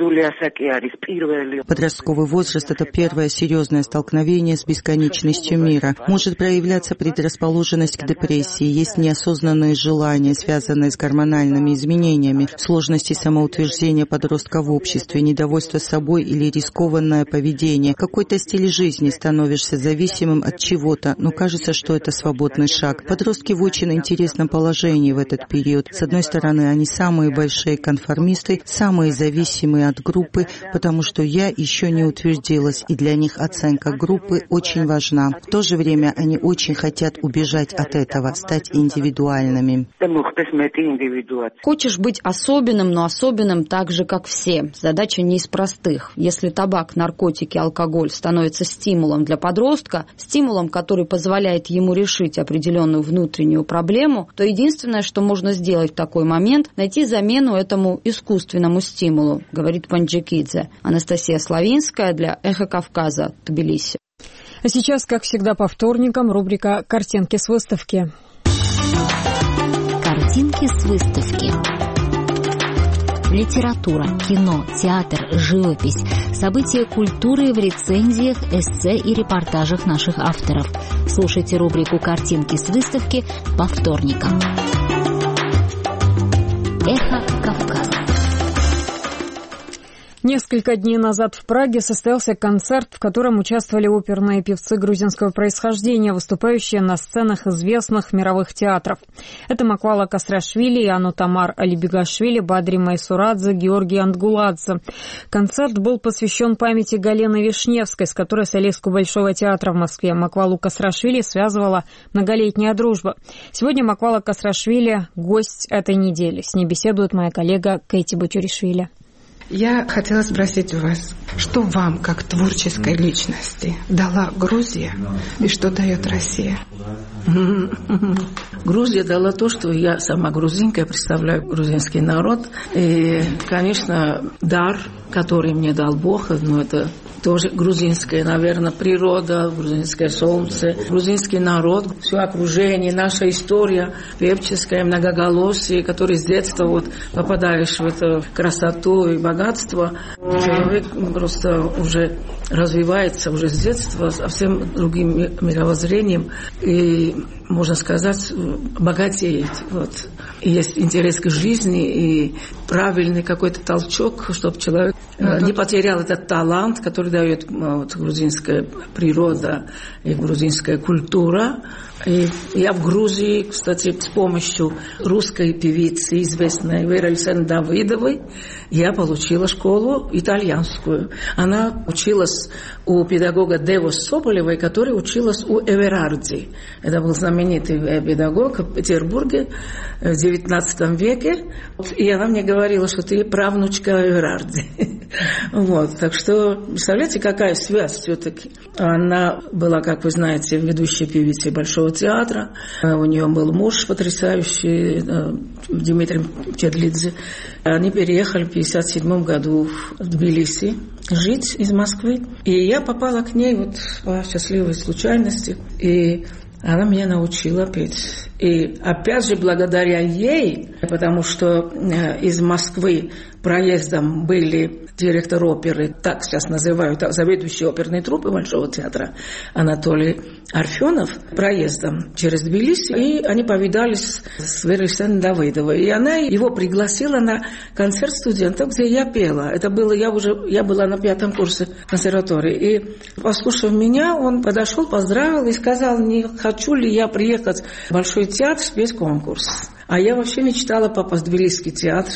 Подростковый возраст – это первое серьезное столкновение с бесконечностью мира. Может проявляться предрасположенность к депрессии, есть неосознанные желания, связанные с гормональными изменениями, сложности самоутверждения подростка в обществе, недовольство собой или рискованное поведение. Какой-то стиль жизни, становишься зависимым от чего-то, но кажется, что это свободный шаг. Подростки в очень интересном положении в этот период. С одной стороны, они самые большие конформисты, самые зависимые от группы, потому что я еще не утвердилась, и для них оценка группы очень важна. В то же время они очень хотят убежать от этого, стать индивидуальными. Хочешь быть особенным, но особенным так же, как все. Задача не из простых. Если табак, наркотики, алкоголь становятся стимулом для подростка, стимулом, который позволяет ему решить определенную внутреннюю проблему, то единственное, что можно сделать в такой момент, найти замену этому искусственному стимулу, говорит Панджикидзе. Анастасия Славинская для «Эхо Кавказа», Тбилиси. А сейчас, как всегда, по вторникам рубрика «Картинки с выставки». Картинки с выставки. Литература, кино, театр, живопись, события культуры в рецензиях, эссе и репортажах наших авторов. Слушайте рубрику «Картинки с выставки» по вторникам. Эхо Кавказа. Несколько дней назад в Праге состоялся концерт, в котором участвовали оперные певцы грузинского происхождения, выступающие на сценах известных мировых театров. Это Маквала Касрашвили, Анутамар Алибегашвили, Бадри Майсурадзе, Георгий Андгуладзе. Концерт был посвящен памяти Галены Вишневской, с которой солистку Большого театра в Москве Маквалу Касрашвили связывала многолетняя дружба. Сегодня Маквала Касрашвили – гость этой недели. С ней беседует моя коллега Кэти Бачуришвили. Я хотела спросить у вас, что вам, как творческой личности, дала Грузия и что дает Россия? Грузия дала то, что я сама грузинка, я представляю грузинский народ. И, конечно, дар, который мне дал Бог, ну, это тоже грузинская, наверное, природа, грузинское солнце, грузинский народ, все окружение, наша история певческая, многоголосие, который с детства вот попадаешь в эту красоту и богатство. Человек просто уже развивается уже с детства совсем другим мировоззрением и, можно сказать, богатеет. Вот. И есть интерес к жизни и правильный какой-то толчок, чтобы человек ну, не потерял этот талант, который дает вот, грузинская природа и грузинская культура. И я в Грузии, кстати, с помощью русской певицы, известной Веры Александровны Давыдовой, я получила школу итальянскую. Она училась у педагога Девос Соболевой, которая училась у Эверарди. Это был знаменитый педагог в Петербурге в девятнадцатом веке. И она мне говорила, что ты правнучка Эверарди. Вот. Так что, представляете, какая связь все-таки. Она была, как вы знаете, ведущей певицей Большого театра. У нее был муж потрясающий, Дмитрий Чедлидзе. Они переехали в пятьдесят седьмом году в Тбилиси жить из Москвы. И я попала к ней вот по счастливой случайности. И она меня научила петь. И опять же благодаря ей, потому что из Москвы проездом были директор оперы, так сейчас называют, заведующий оперной труппы Большого театра Анатолий Арфенов, проездом через Тбилиси, и они повидались с Верой Александровной Давыдовой. И она его пригласила на концерт студентов, где я пела. Это было, я уже, я была на пятом курсе консерватории. И, послушав меня, он подошел, поздравил и сказал, не хочу ли я приехать в Большой театр спеть конкурс. А я вообще мечтала попасть в Тбилисский театр.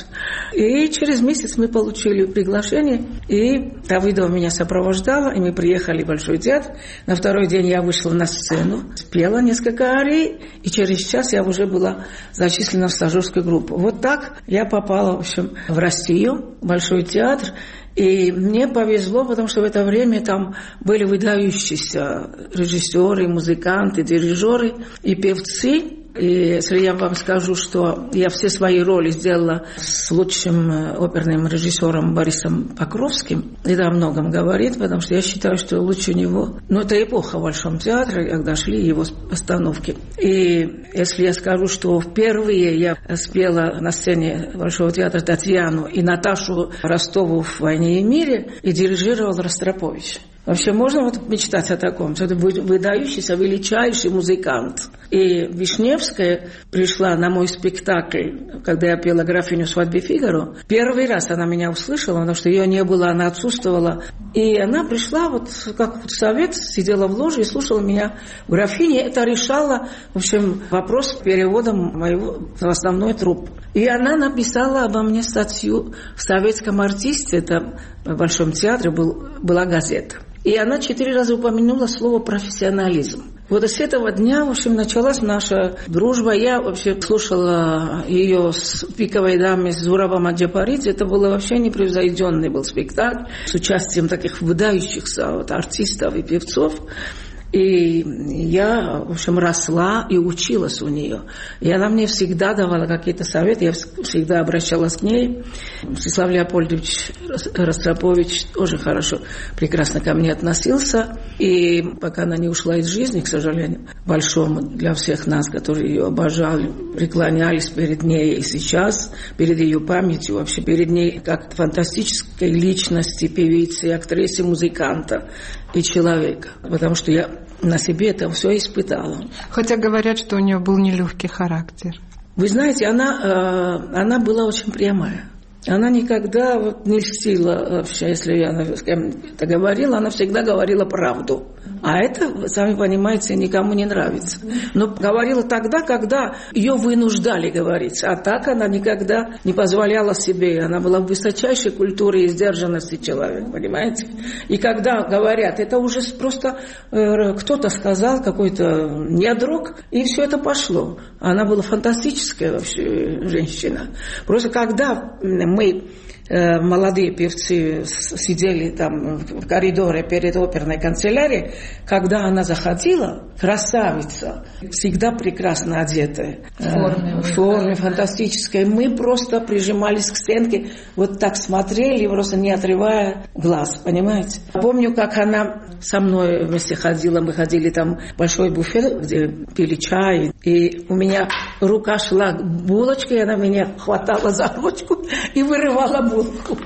И через месяц мы получили приглашение, и Давыдова меня сопровождала, и мы приехали в Большой театр. На второй день я вышла на сцену, спела несколько арий, и через час я уже была зачислена в стажерскую группу. Вот так я попала, в общем, в Россию, в Большой театр. И мне повезло, потому что в это время там были выдающиеся режиссеры, музыканты, дирижеры и певцы. И если я вам скажу, что я все свои роли сделала с лучшим оперным режиссером Борисом Покровским, это о многом говорит, потому что я считаю, что лучше него... Ну, это эпоха в Большом театре, когда шли его постановки. И если я скажу, что впервые я спела на сцене Большого театра Татьяну и Наташу Ростову в «Войне и мире», и дирижировал Ростропович. Вообще можно вот мечтать о таком? Это выдающийся, величайший музыкант. И Вишневская пришла на мой спектакль, когда я пела «Графиню свадьбы Фигаро». Первый раз она меня услышала, потому что ее не было, она отсутствовала. И она пришла, вот как совет, сидела в ложе и слушала меня в «Графине». Это решало, в общем, вопрос с переводом моего в основной труп. И она написала обо мне статью в «Советском артисте», это в Большом театре был, была газета. И она четыре раза упомянула слово «профессионализм». Вот с этого дня, в общем, началась наша дружба. Я вообще слушала ее с «Пиковой дамой» с Зурабом Аджапаридзе. Это был вообще непревзойденный был спектакль с участием таких выдающихся вот, артистов и певцов. И я, в общем, росла и училась у нее. И она мне всегда давала какие-то советы, я всегда обращалась к ней. Всеслав Леопольдович Ростропович тоже хорошо, прекрасно ко мне относился. И пока она не ушла из жизни, к сожалению, большому для всех нас, которые ее обожали, преклонялись перед ней и сейчас, перед ее памятью, вообще перед ней как фантастической личности, певицы, актрисы, музыканта и человека. Потому что я на себе это все испытала. Хотя говорят, что у нее был нелегкий характер. Вы знаете, она, она была очень прямая. Она никогда вот не льстила вообще, если я с кем-то говорила, она всегда говорила правду. А это, вы сами понимаете, никому не нравится. Но говорила тогда, когда ее вынуждали говорить. А так она никогда не позволяла себе. Она была в высочайшей культуре и сдержанности человека, понимаете? И когда говорят, это уже просто э, кто-то сказал, какой-то недруг, и все это пошло. Она была фантастическая вообще женщина. Просто когда мы... молодые певцы сидели там в коридоре перед оперной канцелярией, когда она заходила, красавица, всегда прекрасно одетая, в форме, в форме фантастической, мы просто прижимались к стенке, вот так смотрели, просто не отрывая глаз, понимаете? Помню, как она со мной вместе ходила, мы ходили там в большой буфет, где пили чай, и у меня рука шла к булочке, и она меня хватала за ручку и вырывала булочку.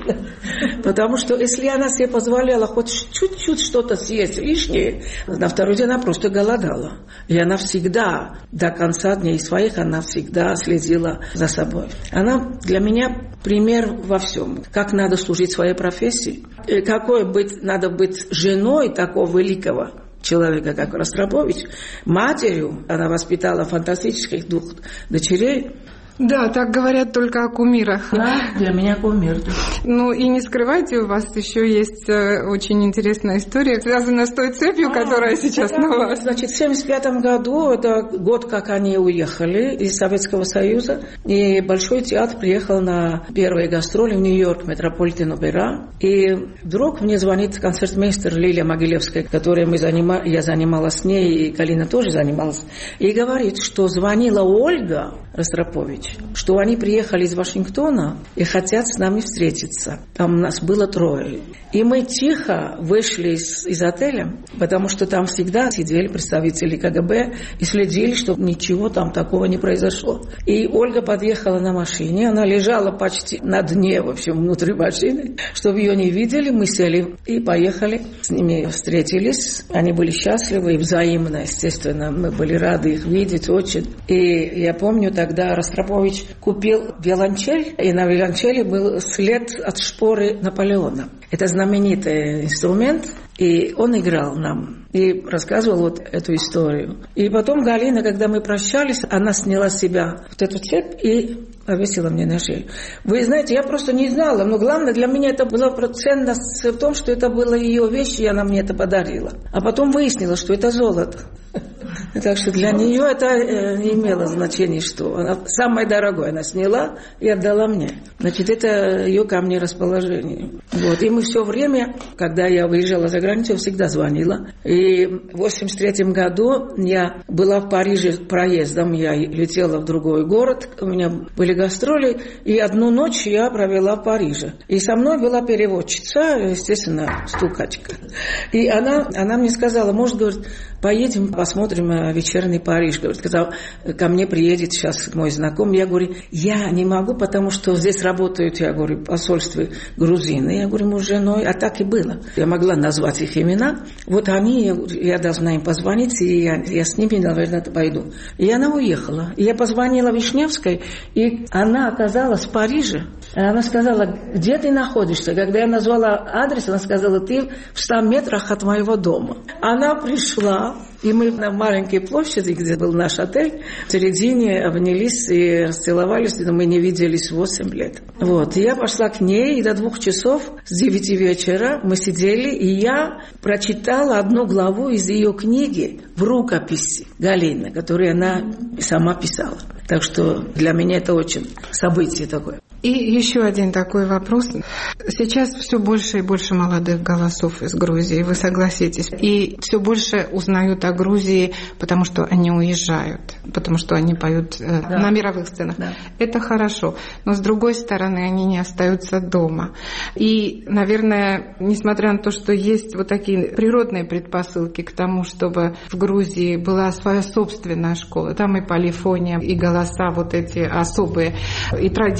Потому что если она себе позволяла хоть чуть-чуть что-то съесть лишнее, на второй день она просто голодала. И она всегда, до конца дней своих, она всегда следила за собой. Она для меня пример во всем. Как надо служить своей профессии, и какой быть, надо быть женой такого великого человека, как Ростропович, матерью. Она воспитала фантастических двух дочерей. Да, так говорят только о кумирах. Да, для меня кумир. Ну и не скрывайте, у вас еще есть очень интересная история, связанная с той цепью, а, которая сейчас на вас. Значит, в семьдесят пятом году, это год, как они уехали из Советского Союза, и Большой театр приехал на первые гастроли в Нью-Йорк, Метрополитен Опера, и вдруг мне звонит концертмейстер Лилия Могилевская, которой мы занима... я занималась с ней, и Галина тоже занималась, и говорит, что звонила Ольга Ростропович, что они приехали из Вашингтона и хотят с нами встретиться. Там нас было трое. И мы тихо вышли из, из отеля, потому что там всегда сидели представители КГБ и следили, чтобы ничего там такого не произошло. И Ольга подъехала на машине, она лежала почти на дне, в общем, внутри машины, чтобы ее не видели. Мы сели и поехали. С ними встретились. Они были счастливы и взаимно, естественно. Мы были рады их видеть очень. И я помню, тогда Ростропович купил виолончель, и на виолончели был след от шпоры Наполеона. Это знаменитый инструмент, и он играл нам и рассказывал вот эту историю. И потом Галина, когда мы прощались, она сняла с себя вот эту цепь и повесила мне на шею. Вы знаете, я просто не знала, но главное для меня это была ценность в том, что это была ее вещь, и она мне это подарила. А потом выяснилось, что это золото. Так что для нее это не имело значения, что она самое дорогое она сняла и отдала мне. Значит, это ее ко мне расположение. Вот. И мы все время, когда я выезжала за границу, всегда звонила. И в восемьдесят третьем году я была в Париже проездом, я летела в другой город, у меня были гастроли, и одну ночь я провела в Париже. И со мной была переводчица, естественно, стукачка. И она, она мне сказала, может, говорит, поедем, посмотрим вечерний Париж. Говорит, когда ко мне приедет сейчас мой знакомый, я говорю, я не могу, потому что здесь работают, я говорю, в посольстве грузины. Я говорю, мы с женой, а так и было. Я могла назвать их имена. Вот они, я, я должна им позвонить, и я, я с ними, наверное, пойду. И она уехала. И я позвонила Вишневской, и она оказалась в Париже. И она сказала, где ты находишься? Когда я назвала адрес, она сказала, ты в ста метрах от моего дома. Она пришла, и мы на маленькой площади, где был наш отель, в середине обнялись и расцеловались, и мы не виделись восемь лет. Вот. И я пошла к ней, и до двух часов, с девяти вечера мы сидели, и я прочитала одну главу из ее книги в рукописи Галины, которую она сама писала. Так что для меня это очень событие такое. И еще один такой вопрос. Сейчас все больше и больше молодых голосов из Грузии, вы согласитесь. И все больше узнают о Грузии, потому что они уезжают, потому что они поют да. на мировых сценах. Да. Это хорошо. Но с другой стороны, они не остаются дома. И, наверное, несмотря на то, что есть вот такие природные предпосылки к тому, чтобы в Грузии была своя собственная школа, там и полифония, и голоса вот эти особые, и традиции.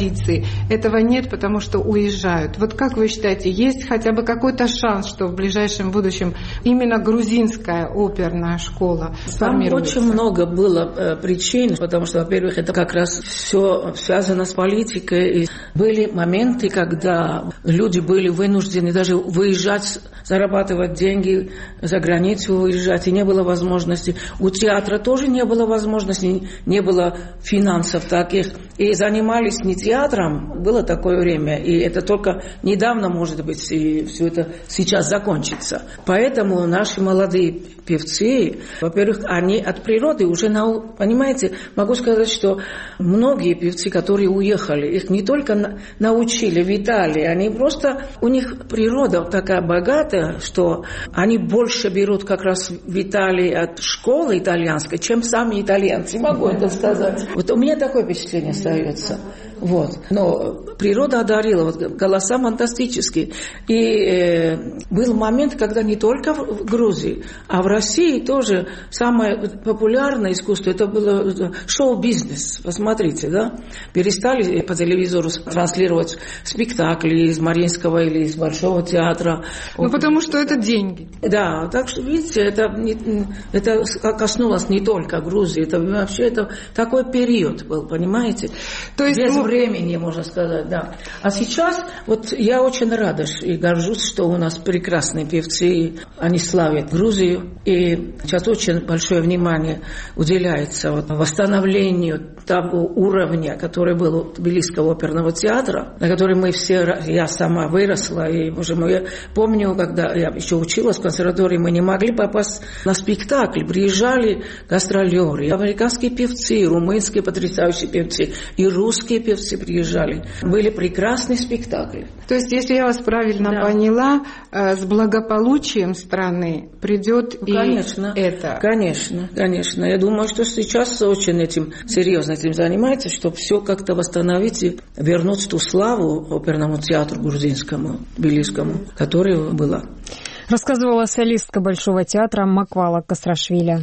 этого нет, потому что уезжают. Вот как вы считаете, есть хотя бы какой-то шанс, что в ближайшем будущем именно грузинская оперная школа сформируется? Там очень много было э, причин, потому что, во-первых, это как раз все связано с политикой. И были моменты, когда люди были вынуждены даже выезжать, зарабатывать деньги, за границу уезжать, и не было возможности. У театра тоже не было возможности, не было финансов таких. И занимались не театром, было такое время, и это только недавно, может быть, и все это сейчас закончится. Поэтому наши молодые певцы, во-первых, они от природы уже, нау... понимаете, могу сказать, что многие певцы, которые уехали, их не только на... научили в Италии, они просто, у них природа такая богатая, что они больше берут как раз в Италии от школы итальянской, чем сами итальянцы, могу это сказать. Вот у меня такое впечатление остается. Вот. Но природа одарила, вот, голоса фантастические. И э, был момент, когда не только в Грузии, а в России тоже самое популярное искусство, это было шоу-бизнес. Посмотрите, да? Перестали по телевизору транслировать спектакли из Мариинского или из Большого театра. Ну, вот. Потому что это деньги. Да, так что, видите, это, не, это коснулось не только Грузии, это вообще это такой период был, понимаете? То есть, без ну... времени, можно сказать, да. А сейчас, вот я очень рада и горжусь, что у нас прекрасные певцы, они славят Грузию, и сейчас очень большое внимание уделяется вот восстановлению того уровня, который был у Тбилисского оперного театра, на который мы все, я сама выросла, и, боже мой, я помню, когда я еще училась в консерватории, мы не могли попасть на спектакль, приезжали гастролеры, американские певцы, румынские потрясающие певцы, и русские певцы приезжали. Были прекрасные спектакли. То есть, если я вас правильно да. поняла, с благополучием страны придет ну, и конечно, это? Конечно, конечно. Я думаю, что сейчас очень этим серьезно этим занимается, чтобы все как-то восстановить и вернуть ту славу оперному театру грузинскому, тбилисскому, которая была. Рассказывала солистка Большого театра Маквала Касрашвили.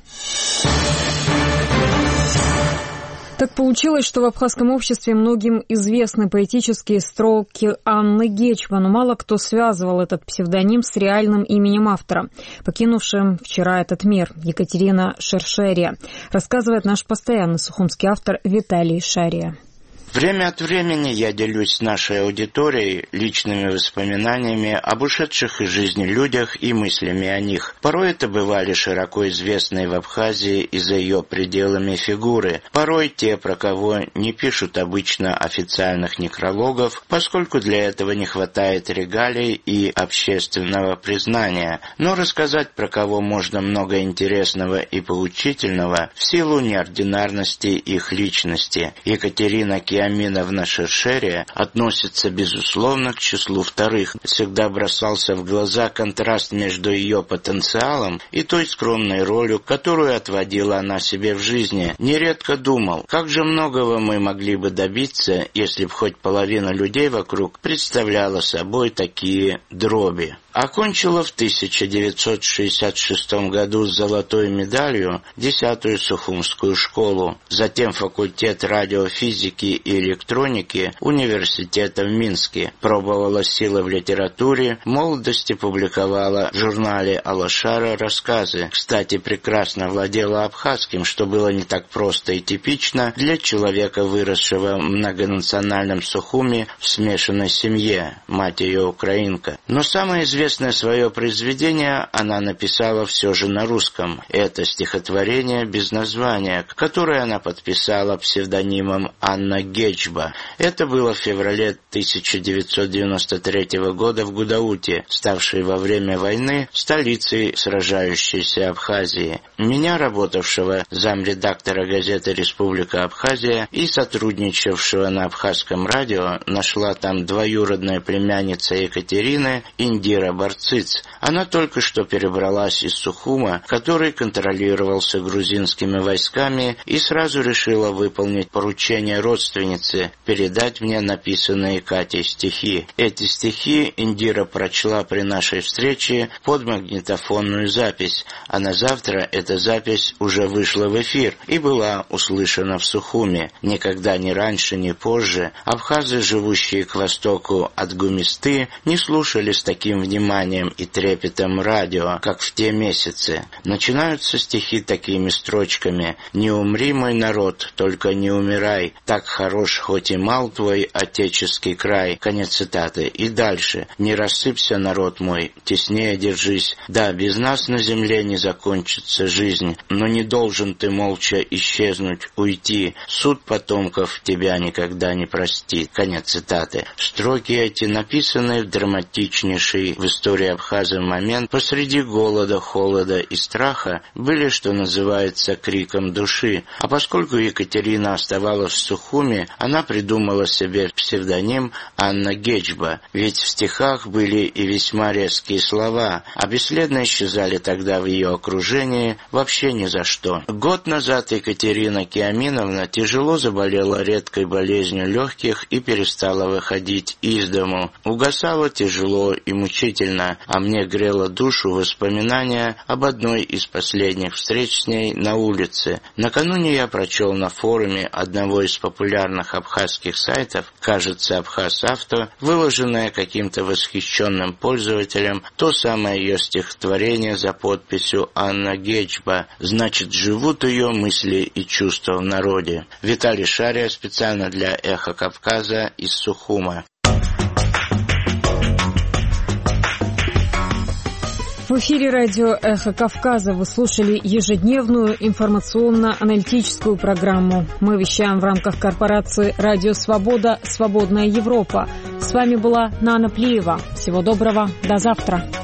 Так получилось, что в абхазском обществе многим известны поэтические строки Анны Гечба, но мало кто связывал этот псевдоним с реальным именем автора, покинувшим вчера этот мир, Екатерина Шершерия, рассказывает наш постоянный сухумский автор Виталий Шария. Время от времени я делюсь с нашей аудиторией личными воспоминаниями об ушедших из жизни людях и мыслями о них. Порой это бывали широко известные в Абхазии и за ее пределами фигуры, порой те, про кого не пишут обычно официальных некрологов, поскольку для этого не хватает регалий и общественного признания. Но рассказать про кого можно много интересного и поучительного в силу неординарности их личности. Екатерина Киевская Аминовна Шершерия относится, безусловно, к числу вторых. Всегда бросался в глаза контраст между ее потенциалом и той скромной ролью, которую отводила она себе в жизни. Нередко думал, как же многого мы могли бы добиться, если б хоть половина людей вокруг представляла собой такие дроби. Окончила в тысяча девятьсот шестьдесят шестом году с золотой медалью десятую Сухумскую школу, затем факультет радиофизики и электроники университета в Минске. Пробовала силы в литературе, в молодости публиковала в журнале «Алашара» рассказы. Кстати, прекрасно владела абхазским, что было не так просто и типично для человека, выросшего в многонациональном Сухуми в смешанной семье, мать ее украинка. Но самое известное Известное свое произведение она написала все же на русском. Это стихотворение без названия, которое она подписала псевдонимом Анна Гечба. Это было в феврале тысяча девятьсот девяносто третьего года в Гудауте, ставшей во время войны столицей сражающейся Абхазии. Меня, работавшего замредактора газеты «Республика Абхазия» и сотрудничавшего на абхазском радио, нашла там двоюродная племянница Екатерины Индира Вера Барциц. Она только что перебралась из Сухума, который контролировался грузинскими войсками, и сразу решила выполнить поручение родственницы – передать мне написанные Катей стихи. Эти стихи Индира прочла при нашей встрече под магнитофонную запись, а на завтра эта запись уже вышла в эфир и была услышана в Сухуме. Никогда ни раньше, ни позже абхазы, живущие к востоку от Гумисты, не слушали с таким вниманием и трепетом радио, как в те месяцы. Начинаются стихи такими строчками: «Не умри, мой народ, только не умирай, так хорош хоть и мал твой отеческий край». Конец цитаты. И дальше: «Не рассыпься, народ мой, теснее держись, да, без нас на земле не закончится жизнь, но не должен ты молча исчезнуть, уйти, суд потомков тебя никогда не простит». Конец цитаты. Строки эти написаны в драматичнейший в истории Абхазии момент. Посреди голода, холода и страха были, что называется, криком души. А поскольку Екатерина оставалась в Сухуме, она придумала себе псевдоним Анна Гечба, ведь в стихах были и весьма резкие слова, а бесследно исчезали тогда в ее окружении вообще ни за что. Год назад Екатерина Киаминовна тяжело заболела редкой болезнью легких и перестала выходить из дому. Угасало тяжело и мучительно, а мне грело душу воспоминания об одной из последних встреч с ней на улице. Накануне я прочел на форуме одного из популярных абхазских сайтов, кажется, Абхаз-Авто, выложенное каким-то восхищенным пользователем то самое ее стихотворение за подписью «Анна Гечба». Значит, живут ее мысли и чувства в народе. Виталий Шария специально для «Эхо Кавказа» из Сухума. В эфире радио «Эхо Кавказа» вы слушали ежедневную информационно-аналитическую программу. Мы вещаем в рамках корпорации «Радио Свобода. Свободная Европа». С вами была Нана Плиева. Всего доброго. До завтра.